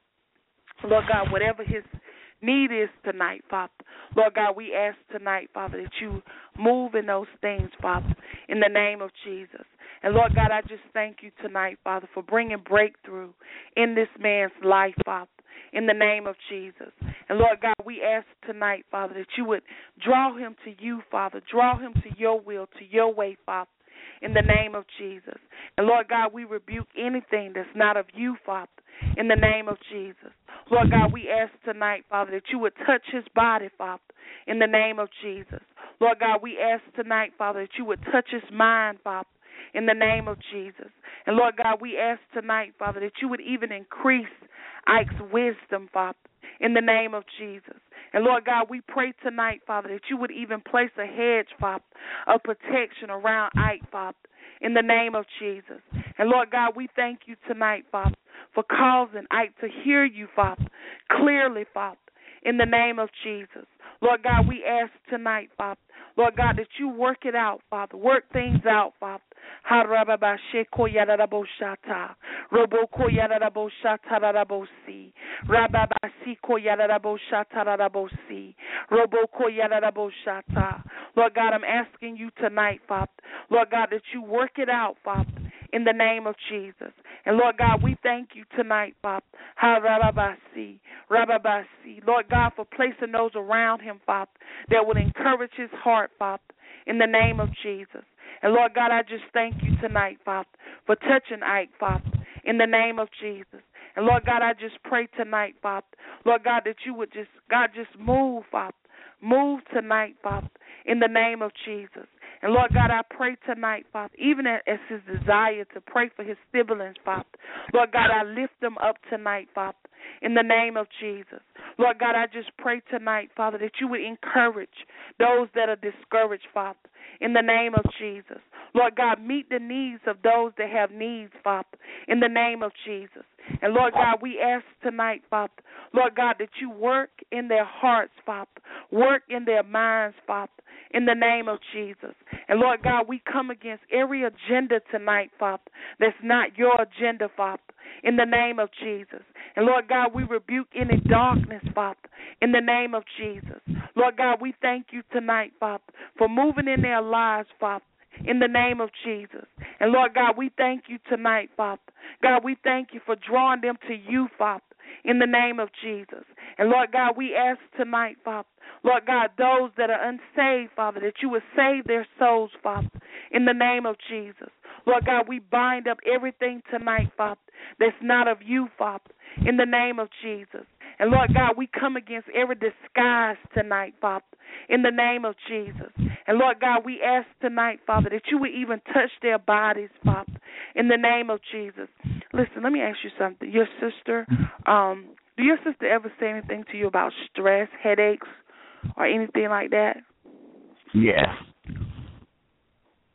Lord God, whatever his need is tonight, Father, Lord God, we ask tonight, Father, that you move in those things, Father, in the name of Jesus. And, Lord God, I just thank you tonight, Father, for bringing breakthrough in this man's life, Father, in the name of Jesus. And, Lord God, we ask tonight, Father, that you would draw him to you, Father, draw him to your will, to your way, Father, in the name of Jesus. And, Lord God, we rebuke anything that's not of you, Father, in the name of Jesus. Lord God, we ask tonight, Father, that you would touch his body, Father, in the name of Jesus. Lord God, we ask tonight, Father, that you would touch his mind, Father, in the name of Jesus. And, Lord God, we ask tonight, Father, that you would even increase Ike's wisdom, Father, in the name of Jesus. And, Lord God, we pray tonight, Father, that you would even place a hedge, Father, of protection around Ike, Father, in the name of Jesus. And, Lord God, we thank you tonight, Father, for causing Ike to hear you, Father, clearly, Father, in the name of Jesus. Lord God, we ask tonight, Father, Lord God, that you work it out, Father, work things out, Father. Harababasheko yararaboshata, roboko yararaboshata rarabosi, rababasiko yararaboshata rarabosi, roboko yararaboshata. Lord God, I'm asking you tonight, Father, Lord God, that you work it out, Father, in the name of Jesus. And, Lord God, we thank you tonight, Father, harababasi, rababasi, Lord God, for placing those around him, Father, that would encourage his heart, Father, in the name of Jesus. And, Lord God, I just thank you tonight, Father, for touching Ike, Father, in the name of Jesus. And, Lord God, I just pray tonight, Father, Lord God, that you would just, God, just move, Father, move tonight, Father, in the name of Jesus. And, Lord God, I pray tonight, Father, even as his desire to pray for his siblings, Father, Lord God, I lift them up tonight, Father, in the name of Jesus. Lord God, I just pray tonight, Father, that you would encourage those that are discouraged, Father, in the name of Jesus. Lord God, meet the needs of those that have needs, Father, in the name of Jesus. And, Lord God, we ask tonight, Father, Lord God, that you work in their hearts, Father, work in their minds, Father, in the name of Jesus. And, Lord God, we come against every agenda tonight, Father, that's not your agenda, Father, in the name of Jesus. And, Lord God, we rebuke any darkness, Father, in the name of Jesus. Lord God, we thank you tonight, Father, for moving in their lives, Father, in the name of Jesus. And, Lord God, we thank you tonight, Father. God, we thank you for drawing them to you, Father, in the name of Jesus. And, Lord God, we ask tonight, Father, Lord God, those that are unsaved, Father, that you would save their souls, Father, in the name of Jesus. Lord God, we bind up everything tonight, Father, that's not of you, Father, in the name of Jesus. And, Lord God, we come against every disguise tonight, Father, in the name of Jesus. And, Lord God, we ask tonight, Father, that you would even touch their bodies, Father, in the name of Jesus. Listen, let me ask you something. Your sister, um, do your sister ever say anything to you about stress, headaches, or anything like that? yes.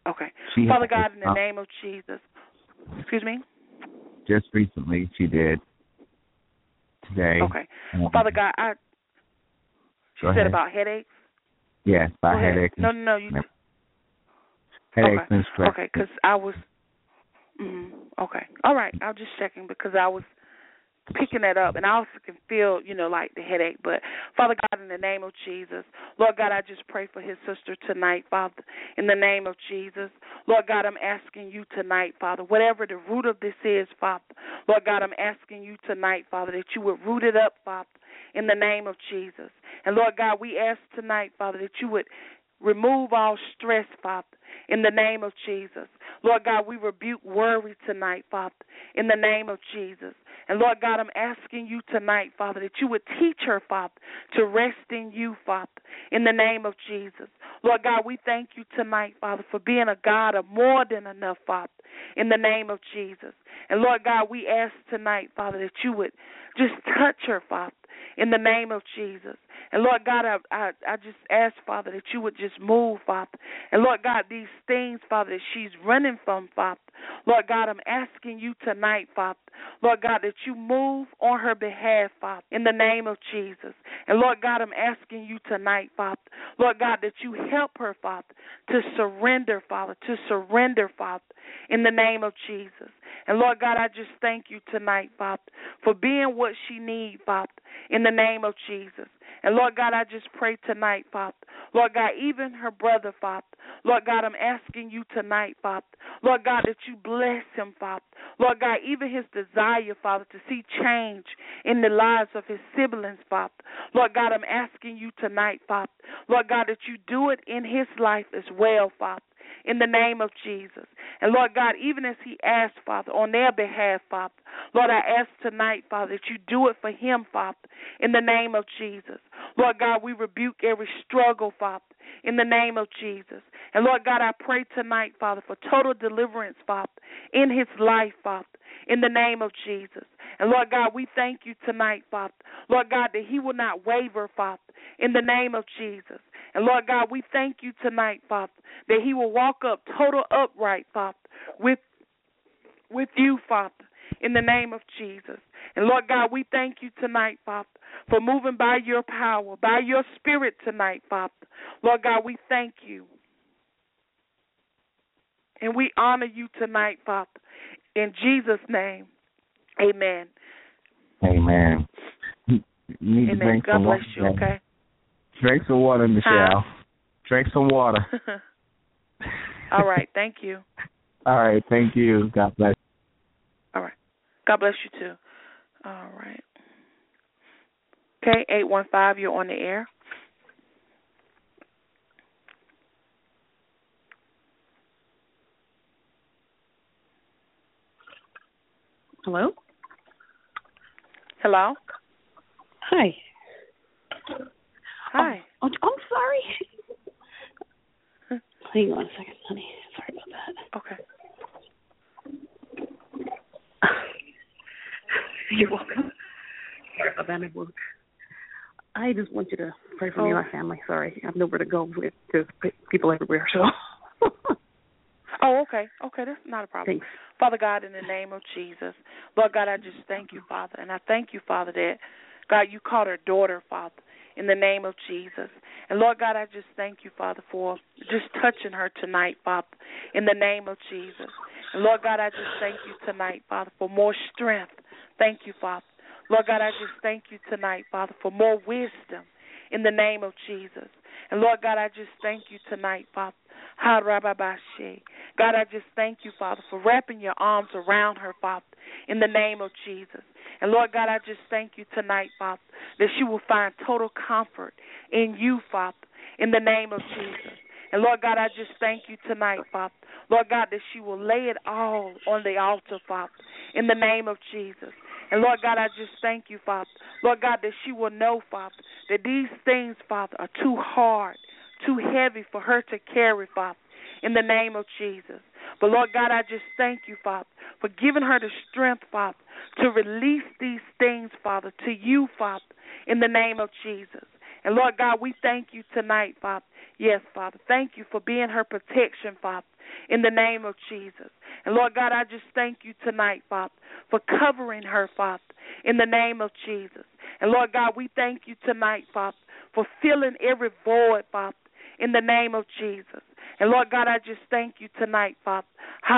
Okay. She Father had, God, in the uh, name of Jesus. Excuse me? Just recently, she did. Today. Okay. Um, Father God, I. She Go said ahead. about headaches. Yes, by Go ahead. headache. No, no, no. You. Headaches Okay. and stress. Okay, because I was. Mm, okay. All right. I was just checking because I was picking that up, and I also can feel, you know, like the headache. But Father God, in the name of Jesus, Lord God, I just pray for his sister tonight, Father, in the name of Jesus. Lord God, I'm asking you tonight, Father, whatever the root of this is, Father, Lord God, I'm asking you tonight, Father, that you would root it up, Father, in the name of Jesus. And Lord God, we ask tonight, Father, that you would remove all stress, Father, in the name of Jesus. Lord God, we rebuke worry tonight, Father, in the name of Jesus. And Lord God, I'm asking you tonight, Father, that you would teach her, Father, to rest in you, Father, in the name of Jesus. Lord God, we thank you tonight, Father, for being a God of more than enough, Father, in the name of Jesus. And Lord God, we ask tonight, Father, that you would just touch her, Father, in the name of Jesus. And Lord God, I, I I just ask, Father, that you would just move, Father. And Lord God, these things, Father, that she's running from, Father, Lord God, I'm asking you tonight, Father, Lord God, that you move on her behalf, Father, in the name of Jesus. And Lord God, I'm asking you tonight, Father, Lord God, that you help her, Father, to surrender, Father, to surrender, Father, in the name of Jesus. And Lord God, I just thank you tonight, Father, for being what she needs, Father, in the name of Jesus. And Lord God, I just pray tonight, Father, Lord God, even her brother, Father, Lord God, I'm asking you tonight, Father, Lord God, that you bless him, Father, Lord God, even his desire, Father, to see change in the lives of his siblings, Father, Lord God, I'm asking you tonight, Father, Lord God, that you do it in his life as well, Father, in the name of Jesus. And Lord God, even as he asked, Father, on their behalf, Father, Lord, I ask tonight, Father, that you do it for him, Father, in the name of Jesus. Lord God, we rebuke every struggle, Father, in the name of Jesus. And Lord God, I pray tonight, Father, for total deliverance, Father, in his life, Father, in the name of Jesus. And Lord God, we thank you tonight, Father, Lord God, that he will not waver, Father, in the name of Jesus. And Lord God, we thank you tonight, Father, that he will walk up total upright, Father, with with you, Father, in the name of Jesus. And Lord God, we thank you tonight, Father, for moving by your power, by your spirit tonight, Father. Lord God, we thank you. And we honor you tonight, Father. In Jesus' name, amen. Amen. You need amen. to drink God some bless water. you, okay? Drink some water, Michelle. Huh? Drink some water. All right, thank you. All right, thank you. God bless. All right. God bless you, too. All right. Okay, eight one five, you're on the air. Hello? Hello? Hi. Hi. Oh, oh, I'm sorry. Hang on a second, honey. Sorry about that. Okay. You're welcome. Sorry about that at work. I just want you to pray for oh. me and my family. Sorry, I have nowhere to go with there's people everywhere. So. oh, okay. Okay, that's not a problem. Thanks. Father God, in the name of Jesus, Lord God, I just thank you, Father, and I thank you, Father, that God, you called her daughter, Father, in the name of Jesus. And Lord God, I just thank you, Father, for just touching her tonight, Father, in the name of Jesus. And Lord God, I just thank you tonight, Father, for more strength. Thank you, Father. Lord God, I just thank you tonight, Father, for more wisdom in the name of Jesus. And Lord God, I just thank you tonight, Father. God, I just thank you, Father, for wrapping your arms around her, Father, in the name of Jesus. And Lord God, I just thank you tonight, Father, that she will find total comfort in you, Father, in the name of Jesus. And Lord God, I just thank you tonight, Father, Lord God, that she will lay it all on the altar, Father, in the name of Jesus. And Lord God, I just thank you, Father, Lord God, that she will know, Father, that these things, Father, are too hard, too heavy for her to carry, Father, in the name of Jesus. But Lord God, I just thank you, Father, for giving her the strength, Father, to release these things, Father, to you, Father, in the name of Jesus. And Lord God, we thank you tonight, Father, Yes, Father. Thank you for being her protection, Father, in the name of Jesus. And, Lord God, I just thank you tonight, Father, for covering her, Father, in the name of Jesus. And, Lord God, we thank you tonight, Father, for filling every void, Father, in the name of Jesus. And, Lord God, I just thank you tonight, Father.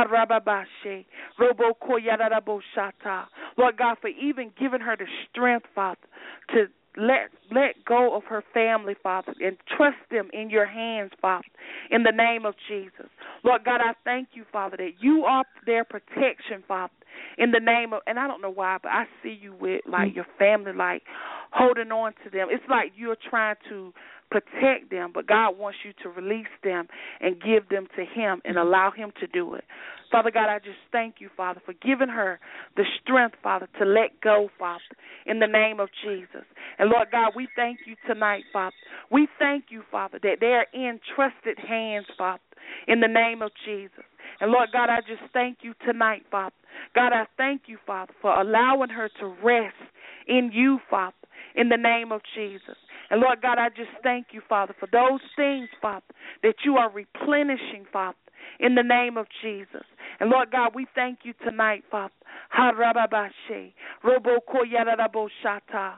Lord God, for even giving her the strength, Father, to let let go of her family, Father, and trust them in your hands, Father, in the name of Jesus. Lord God, I thank you, Father, that you are their protection, Father, in the name of, and I don't know why, but I see you with, like, your family, like, holding on to them. It's like you're trying to protect them, but God wants you to release them and give them to him and allow him to do it. Father God, I just thank you, Father, for giving her the strength, Father, to let go, Father, in the name of Jesus. And, Lord God, we thank you tonight, Father. We thank you, Father, that they are in trusted hands, Father, in the name of Jesus. And, Lord God, I just thank you tonight, Father. God, I thank you, Father, for allowing her to rest in you, Father, in the name of Jesus. And, Lord God, I just thank you, Father, for those things, Father, that you are replenishing, Father, in the name of Jesus. And, Lord God, we thank you tonight, Father. Ha-ra-ba-ba-she, robo-ko-ya-ra-ra-bo-shata,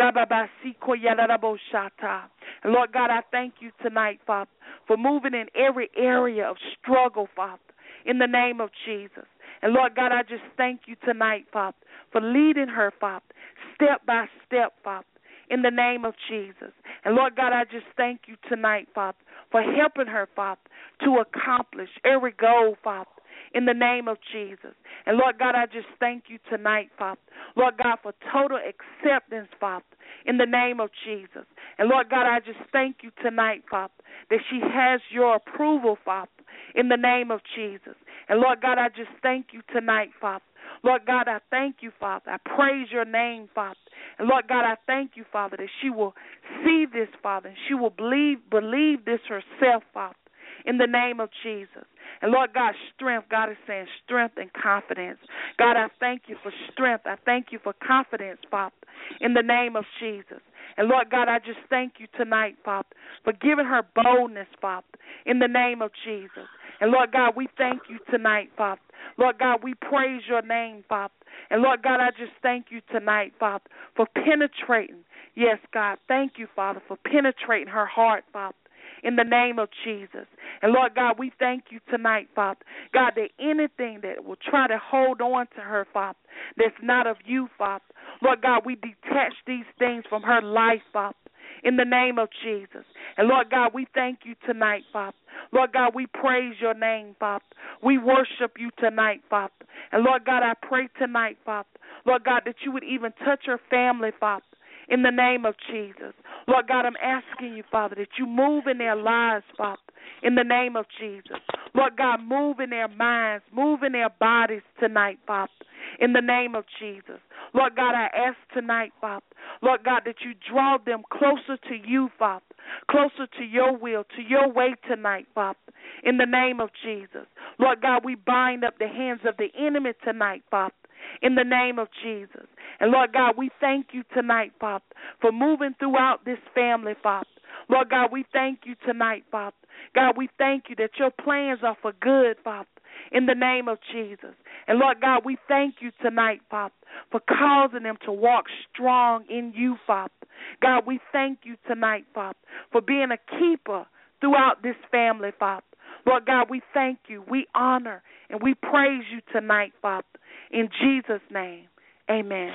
ra-ba-ba-si-ko-ya-ra-ra-bo-shata. And, Lord God, I thank you tonight, Father, for moving in every area of struggle, Father, in the name of Jesus. And, Lord God, I just thank you tonight, Father, for leading her, Father, step by step, Father, in the name of Jesus. And, Lord God, I just thank you tonight, Father, for helping her, Father, to accomplish every goal, Father, in the name of Jesus. And, Lord God, I just thank you tonight, Father, Lord God, for total acceptance, Father, in the name of Jesus. And, Lord God, I just thank you tonight, Father, that she has your approval, Father, in the name of Jesus. And, Lord God, I just thank you tonight, Father. Lord God, I thank you, Father. I praise your name, Father. And, Lord God, I thank you, Father, that she will see this, Father, and she will believe, believe this herself, Father, in the name of Jesus. And, Lord God, strength, God is saying strength and confidence. God, I thank you for strength. I thank you for confidence, Father, in the name of Jesus. And, Lord God, I just thank you tonight, Father, for giving her boldness, Father, in the name of Jesus. And, Lord God, we thank you tonight, Father. Lord God, we praise your name, Father. And, Lord God, I just thank you tonight, Father, for penetrating. Yes, God, thank you, Father, for penetrating her heart, Father, in the name of Jesus. And, Lord God, we thank you tonight, Father. God, that anything that will try to hold on to her, Father, that's not of you, Father, Lord God, we detach these things from her life, Father, in the name of Jesus. And, Lord God, we thank you tonight, Father. Lord God, we praise your name, Father. We worship you tonight, Father. And, Lord God, I pray tonight, Father, Lord God, that you would even touch her family, Father, in the name of Jesus. Lord God, I'm asking you, Father, that you move in their lives, Father, in the name of Jesus. Lord God, move in their minds, move in their bodies tonight, Father, in the name of Jesus. Lord God, I ask tonight, Father, Lord God, that you draw them closer to you, Father, closer to your will, to your way tonight, Father, in the name of Jesus. Lord God, we bind up the hands of the enemy tonight, Father, in the name of Jesus. And, Lord God, we thank you tonight, Father, for moving throughout this family, Father. Lord God, we thank you tonight, Father. God, we thank you that your plans are for good, Father, in the name of Jesus. And, Lord God, we thank you tonight, Father, for causing them to walk strong in you, Father. God, we thank you tonight, Father, for being a keeper throughout this family, Father. Lord God, we thank you, we honor, and we praise you tonight, Father. In Jesus' name, amen.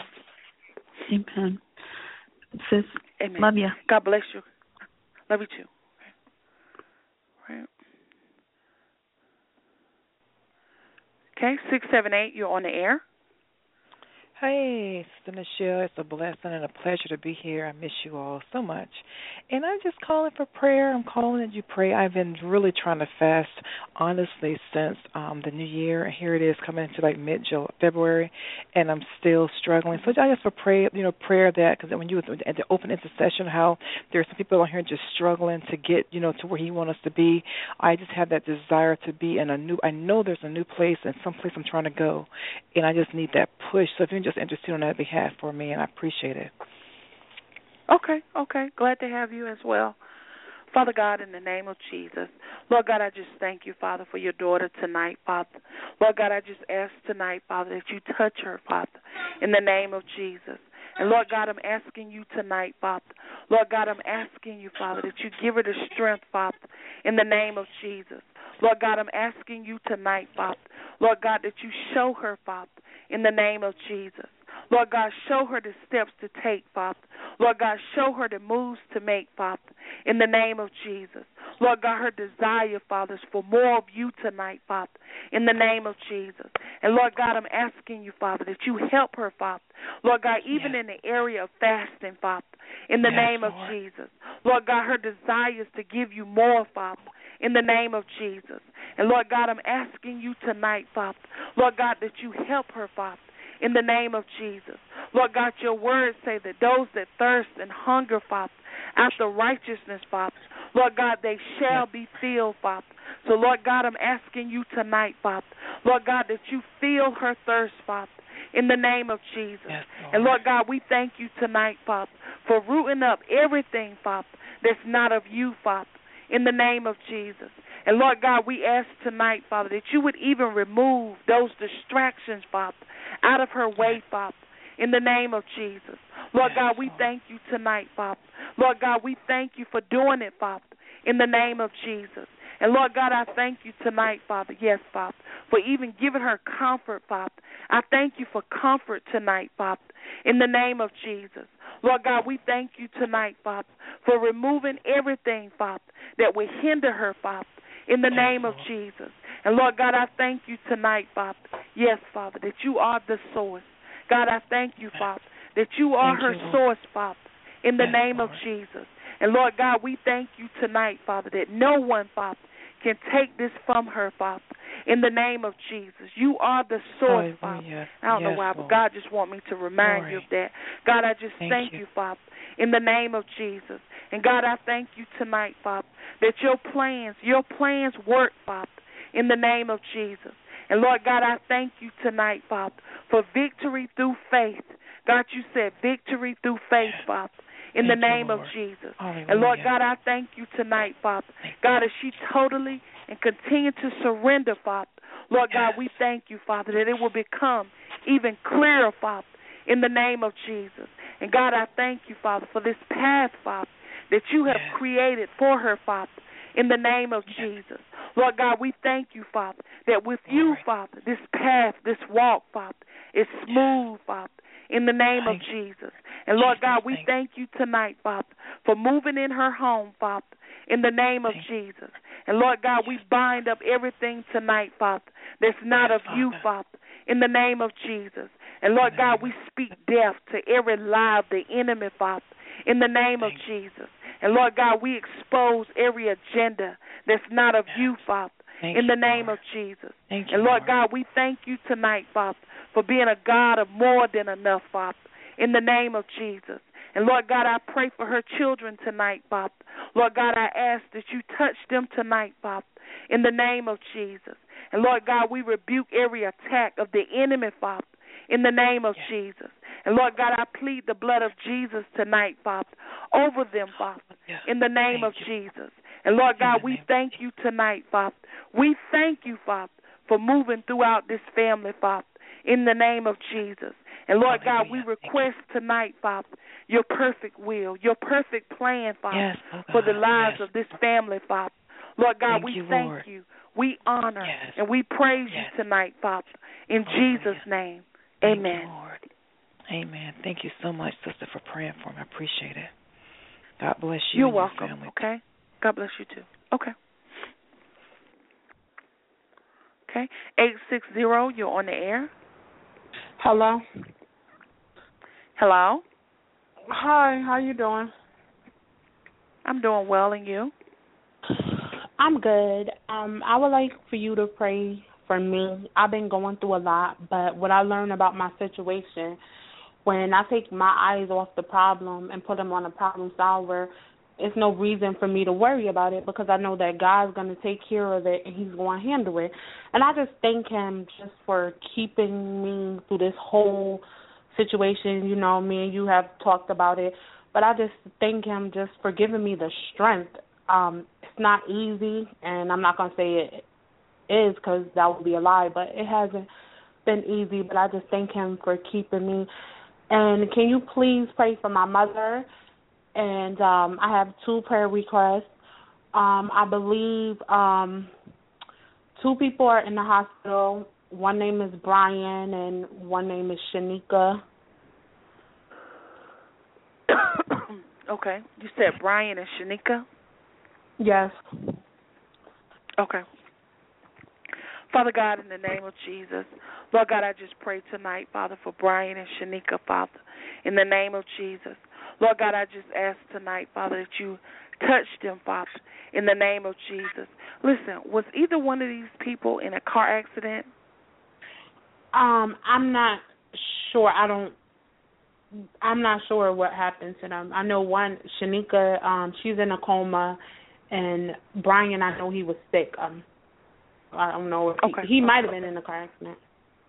Amen. Sis, amen. Love you. God bless you. Love you too. Right. Okay, six seven eight, you're on the air. Hey, Sister Michelle, it's a blessing and a pleasure to be here. I miss you all so much. And I'm just calling for prayer. I'm calling that you pray. I've been really trying to fast, honestly, since um, the new year. And here it is coming into like mid-February, and I'm still struggling. So I just for pray, you know, prayer that, because when you was at the open intercession, how there's some people out here just struggling to get, you know, to where He wants us to be. I just have that desire to be in a new, I know there's a new place and some place I'm trying to go, and I just need that push. So if you just interested on that behalf for me, and I appreciate it. Okay, okay. Glad to have you as well. Father God, in the name of Jesus, Lord God, I just thank you, Father, for your daughter tonight, Father. Lord God, I just ask tonight, Father, that you touch her, Father, in the name of Jesus. And Lord God, I'm asking you tonight, Father. Lord God, I'm asking you, Father, that you give her the strength, Father, in the name of Jesus. Lord God, I'm asking you tonight, Father. Lord God, that you show her, Father, in the name of Jesus. Lord God, show her the steps to take, Father. Lord God, show her the moves to make, Father, in the name of Jesus. Lord God, her desire, Father, is for more of you tonight, Father, in the name of Jesus. And Lord God, I'm asking you, Father, that you help her, Father. Lord God, even yes. in the area of fasting, Father, in the yes, name of Lord. Jesus. Lord God, her desire is to give you more, Father, in the name of Jesus. And Lord God, I'm asking you tonight, Father, Lord God, that you help her, Father, in the name of Jesus. Lord God, your words say that those that thirst and hunger, Father, after righteousness, Father, Lord God, they shall be filled, Father. So, Lord God, I'm asking you tonight, Father, Lord God, that you fill her thirst, Father, in the name of Jesus. Yes, and, Lord God, we thank you tonight, Father, for rooting up everything, Father, that's not of you, Father, in the name of Jesus. And, Lord God, we ask tonight, Father, that you would even remove those distractions, Father, out of her way, Father, in the name of Jesus. Lord God, we thank you tonight, Father. Lord God, we thank you for doing it, Father, in the name of Jesus. And, Lord God, I thank you tonight, Father, yes, Father, for even giving her comfort, Father. I thank you for comfort tonight, Father, in the name of Jesus. Lord God, we thank you tonight, Father, for removing everything, Father, that would hinder her, Father, in the name of Jesus. And, Lord God, I thank you tonight, Father, yes, Father, that you are the source. God, I thank you, Father, that you are her source, Father, in the name of Jesus. And, Lord God, we thank you tonight, Father, that no one, Father, can take this from her, Father, in the name of Jesus. You are the source, oh, Father. Yes, I don't yes, know why, Lord. But God just want me to remind Glory. you of that. God, I just thank, thank you. you, Father, in the name of Jesus. And, God, I thank you tonight, Father, that your plans, your plans work, Father, in the name of Jesus. And, Lord God, I thank you tonight, Father, for victory through faith. God, you said victory through faith, Father, in thank the name you, of Jesus. Hallelujah. And, Lord God, I thank you tonight, Father. Thank God, as she totally and continue to surrender, Father, Lord yes. God, we thank you, Father, that it will become even clearer, Father, in the name of Jesus. And, God, I thank you, Father, for this path, Father, that you have yes. created for her, Father, in the name of yes. Jesus. Lord God, we thank you, Father, that with Glory. you, Father, this path, this walk, Father, is smooth, Father, in the name thank of Jesus. And, Lord Jesus, God, we thank you tonight, Father, for moving in her home, Father, in the name of thank Jesus. And, Lord God, we bind up everything tonight, Father, that's not yes, of Father. you, Father, in the name of Jesus. And, Lord God, we speak death to every lie of the enemy, Father, in the name thank of Jesus. And, Lord God, we expose every agenda that's not of yes. you, Father, thank in the name Lord. of Jesus. Thank and, Lord, Lord God, we thank you tonight, Father, for being a God of more than enough, Father, in the name of Jesus. And, Lord God, I pray for her children tonight, Father. Lord God, I ask that you touch them tonight, Father, in the name of Jesus. And, Lord God, we rebuke every attack of the enemy, Father, in the name of yes. Jesus. And, Lord God, I plead the blood of Jesus tonight, Father, over them, Father, yes. in the name thank of you. Jesus. And, Lord God, we thank you tonight, Father. We thank you, Father, for moving throughout this family, Father, in the name of Jesus. And, Lord Hallelujah. God, we request tonight, Father, your perfect will, your perfect plan, Father, yes, oh for the lives yes. of this family, Father. Lord God, thank we you, thank Lord. you. We honor yes. and we praise yes. you tonight, Father, in Hallelujah. Jesus' name. Thank Amen. You, Lord. Amen. Thank you so much, Sister, for praying for me. I appreciate it. God bless you You're and welcome, your family. Okay? God bless you, too. Okay. Okay. eight six zero, you're on the air. Hello. Hello. Hi, how you doing? I'm doing well, and you? I'm good. Um, I would like for you to pray for me. I've been going through a lot, but what I learned about my situation, when I take my eyes off the problem and put them on a problem solver, it's no reason for me to worry about it because I know that God's going to take care of it and he's going to handle it. And I just thank him just for keeping me through this whole situation. You know, me and you have talked about it, but I just thank him just for giving me the strength. Um, it's not easy, and I'm not going to say it is because that would be a lie, but it hasn't been easy, but I just thank him for keeping me. And can you please pray for my mother? And um, I have two prayer requests. Um, I believe um, two people are in the hospital. One name is Brian and one name is Shanika. Okay. You said Brian and Shanika? Yes. Okay. Father God, in the name of Jesus, Lord God, I just pray tonight, Father, for Brian and Shanika, Father, in the name of Jesus. Lord God, I just ask tonight, Father, that you touch them, Father, in the name of Jesus. Listen, was either one of these people in a car accident? Um, I'm not sure. I don't. I'm not sure what happened to them. I know one, Shanika, um, she's in a coma, and Brian, I know he was sick. Um, I don't know if he, okay. he might have been in a car accident.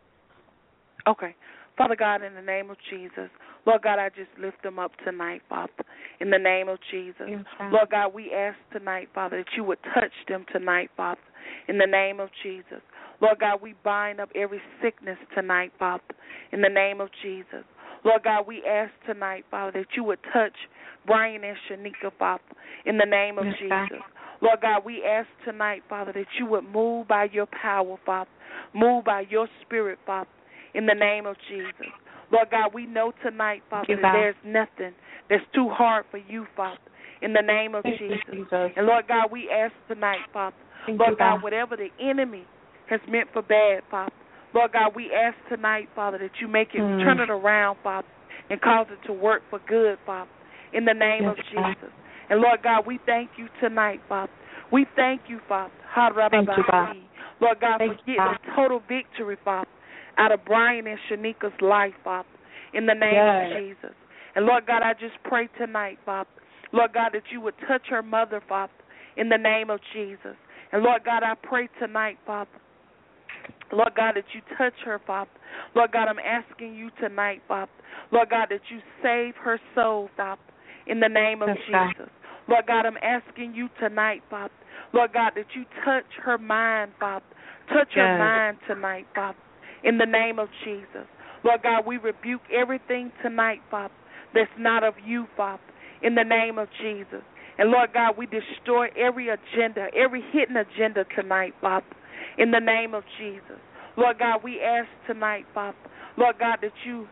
Okay. Father God, in the name of Jesus, Lord God, I just lift them up tonight, Father, in the name of Jesus. Yes, Lord God, we ask tonight, Father, that you would touch them tonight, Father, in the name of Jesus. Lord God, we bind up every sickness tonight, Father, in the name of Jesus. Lord God, we ask tonight, Father, that you would touch Brian and Shanika, Father, in the name of yes, Jesus. Lord God, we ask tonight, Father, that you would move by your power, Father, move by your spirit, Father, in the name of Jesus. Lord God, we know tonight, Father, that there's nothing that's too hard for you, Father, in the name of Jesus. Jesus. And Lord God, we ask tonight, Father, Thank Lord you, God, God, whatever the enemy has meant for bad, Father, Lord God, we ask tonight, Father, that you make it, mm. turn it around, Father, and cause it to work for good, Father, in the name yes, of Jesus. And Lord God, we thank you tonight, Father. We thank you, Father. Thank you, God. Lord God, thank for getting a total victory, Father, out of Brian and Shanika's life, Father, in the name yes. of Jesus. And Lord God, I just pray tonight, Father, Lord God, that you would touch her mother, Father, in the name of Jesus. And Lord God, I pray tonight, Father, Lord God, that you touch her, Father. Lord God, I'm asking you tonight, Father, Lord God, that you save her soul, Father, in the name of yes, Jesus. God. Lord God, I'm asking you tonight, Father, Lord God, that you touch her mind, Father. Touch yes. her mind tonight, Father, in the name of Jesus. Lord God, we rebuke everything tonight, Father, that's not of you, Father, in the name of Jesus. And Lord God, we destroy every agenda, every hidden agenda tonight, Father, in the name of Jesus. Lord God, we ask tonight, Father, Lord God, that you,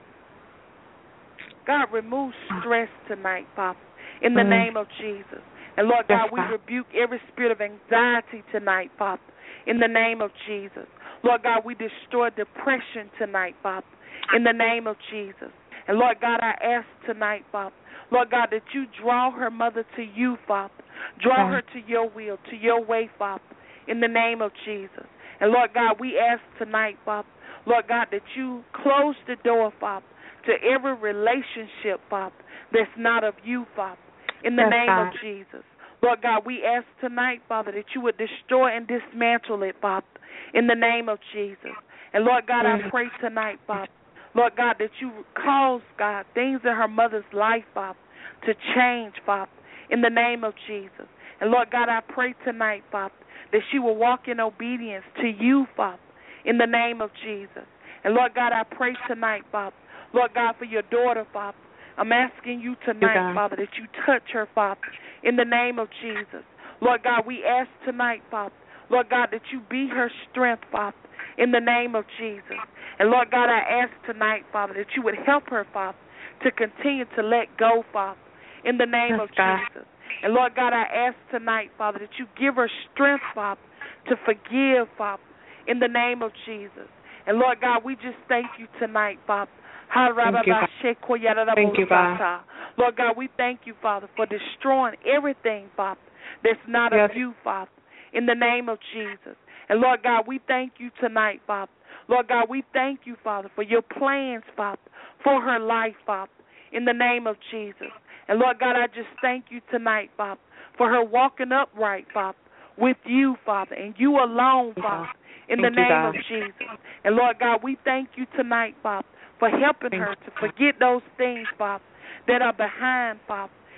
God, remove stress tonight, Father, in the mm. name of Jesus. And Lord God, we rebuke every spirit of anxiety tonight, Father, in the name of Jesus. Lord God, we destroy depression tonight, Father, in the name of Jesus. And Lord God, I ask tonight, Father, Lord God, that you draw her mother to you, Father. Draw her to your will, to your way, Father, in the name of Jesus. And Lord God, we ask tonight, Father, Lord God, that you close the door, Father, to every relationship, Father, that's not of you, Father, in the yes, name God. of Jesus. Lord God, we ask tonight, Father, that you would destroy and dismantle it, Father, in the name of Jesus. And Lord God, I pray tonight, Father, Lord God, that you cause, God, things in her mother's life, Father, to change, Father, in the name of Jesus. And Lord God, I pray tonight, Father, that she will walk in obedience to you, Father, in the name of Jesus. And Lord God, I pray tonight, Father, Lord God, for your daughter, Father. I'm asking you tonight, Father, that you touch her, Father, in the name of Jesus. Lord God, we ask tonight, Father, Lord God, that you be her strength, Father, in the name of Jesus. And Lord God, I ask tonight, Father, that you would help her, Father, to continue to let go, Father, in the name yes, of God. Jesus. And Lord God, I ask tonight, Father, that you give her strength, Father, to forgive, Father, in the name of Jesus. And Lord God, we just thank you tonight, Father. Thank you, God. Thank you, God. Lord God, we thank you, Father, for destroying everything, Father, that's not yes. of you, Father, in the name of Jesus. And Lord God, we thank you tonight, Father. Lord God, we thank you, Father, for your plans, Father, for her life, Father, in the name of Jesus. And Lord God, I just thank you tonight, Father, for her walking upright, Father, with you, Father, and you alone, Father, in the thank you, name God. of Jesus. And Lord God, we thank you tonight, Father, for helping thank her to forget those things, Father, that are behind, Father,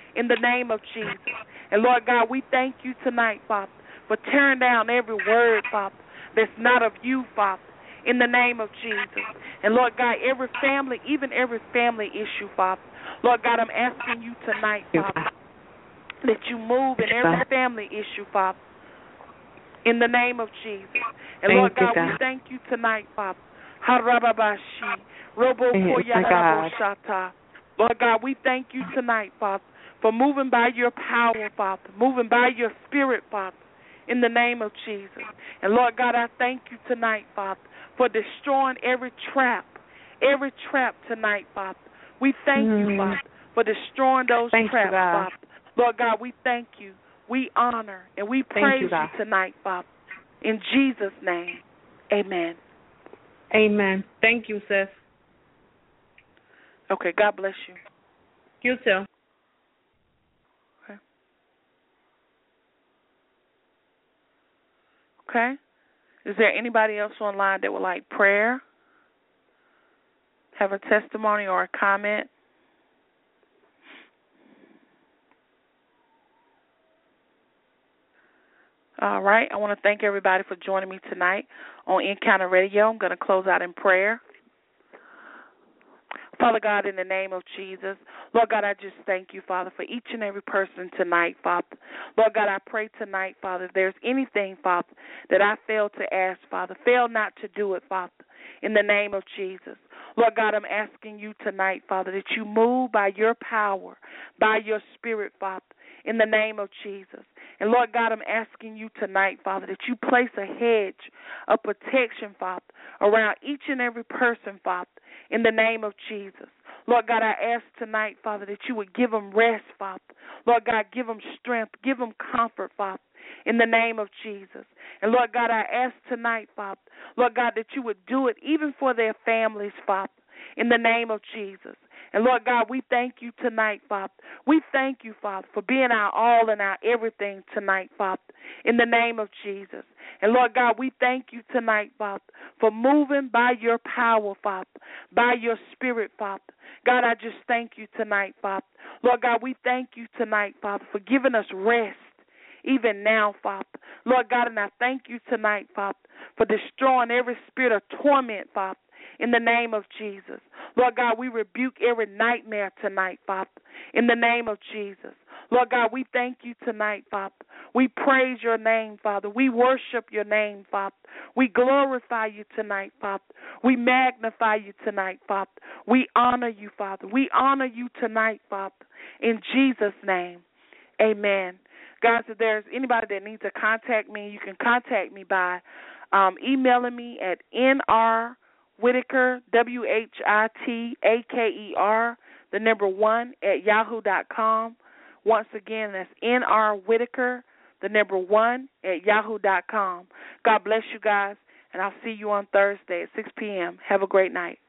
in the name of Jesus. And, Lord God, we thank you tonight, Father, for tearing down every word, Father, that's not of you, Father, in the name of Jesus. And, Lord God, every family, even every family issue, Father, Lord God, I'm asking you tonight, Father, that you move in every family issue, Father, in the name of Jesus. And, Lord God, we thank you tonight, Father. Harababashi, Robo Koyarabashata. Lord God, we thank you tonight, Father, for moving by your power, Father, moving by your spirit, Father, in the name of Jesus. And, Lord God, I thank you tonight, Father, for destroying every trap, every trap tonight, Father. We thank mm. you, Father, for destroying those thank traps, you, Father. Lord God, we thank you. We honor and we praise you, you tonight, Father. In Jesus' name, amen. Amen. Thank you, sis. Okay, God bless you. You too. Okay. Okay. Is there anybody else online that would like prayer? Have a testimony or a comment? All right. I want to thank everybody for joining me tonight on Encounter Radio. I'm going to close out in prayer. Father God, in the name of Jesus, Lord God, I just thank you, Father, for each and every person tonight, Father. Lord God, I pray tonight, Father, if there's anything, Father, that I failed to ask, Father, fail not to do it, Father, in the name of Jesus. Lord God, I'm asking you tonight, Father, that you move by your power, by your spirit, Father, in the name of Jesus. And, Lord God, I'm asking you tonight, Father, that you place a hedge of protection, Father, around each and every person, Father, in the name of Jesus. Lord God, I ask tonight, Father, that you would give them rest, Father. Lord God, give them strength, give them comfort, Father, in the name of Jesus. And, Lord God, I ask tonight, Father, Lord God, that you would do it even for their families, Father, in the name of Jesus. And, Lord God, we thank you tonight, Father. We thank you, Father, for being our all and our everything tonight, Father, in the name of Jesus. And, Lord God, we thank you tonight, Father, for moving by your power, Father, by your spirit, Father. God, I just thank you tonight, Father. Lord God, we thank you tonight, Father, for giving us rest even now, Father. Lord God, and I thank you tonight, Father, for destroying every spirit of torment, Father, in the name of Jesus. Lord God, we rebuke every nightmare tonight, Father, in the name of Jesus. Lord God, we thank you tonight, Father. We praise your name, Father. We worship your name, Father. We glorify you tonight, Father. We magnify you tonight, Father. We honor you, Father. We honor you tonight, Father, in Jesus' name. Amen. Guys, if there's anybody that needs to contact me, you can contact me by um, emailing me at N R Whitaker, W H I T A K E R, the number one, at yahoo dot com. Once again, that's N R Whitaker, the number one, at yahoo dot com. God bless you guys, and I'll see you on Thursday at six p.m. Have a great night.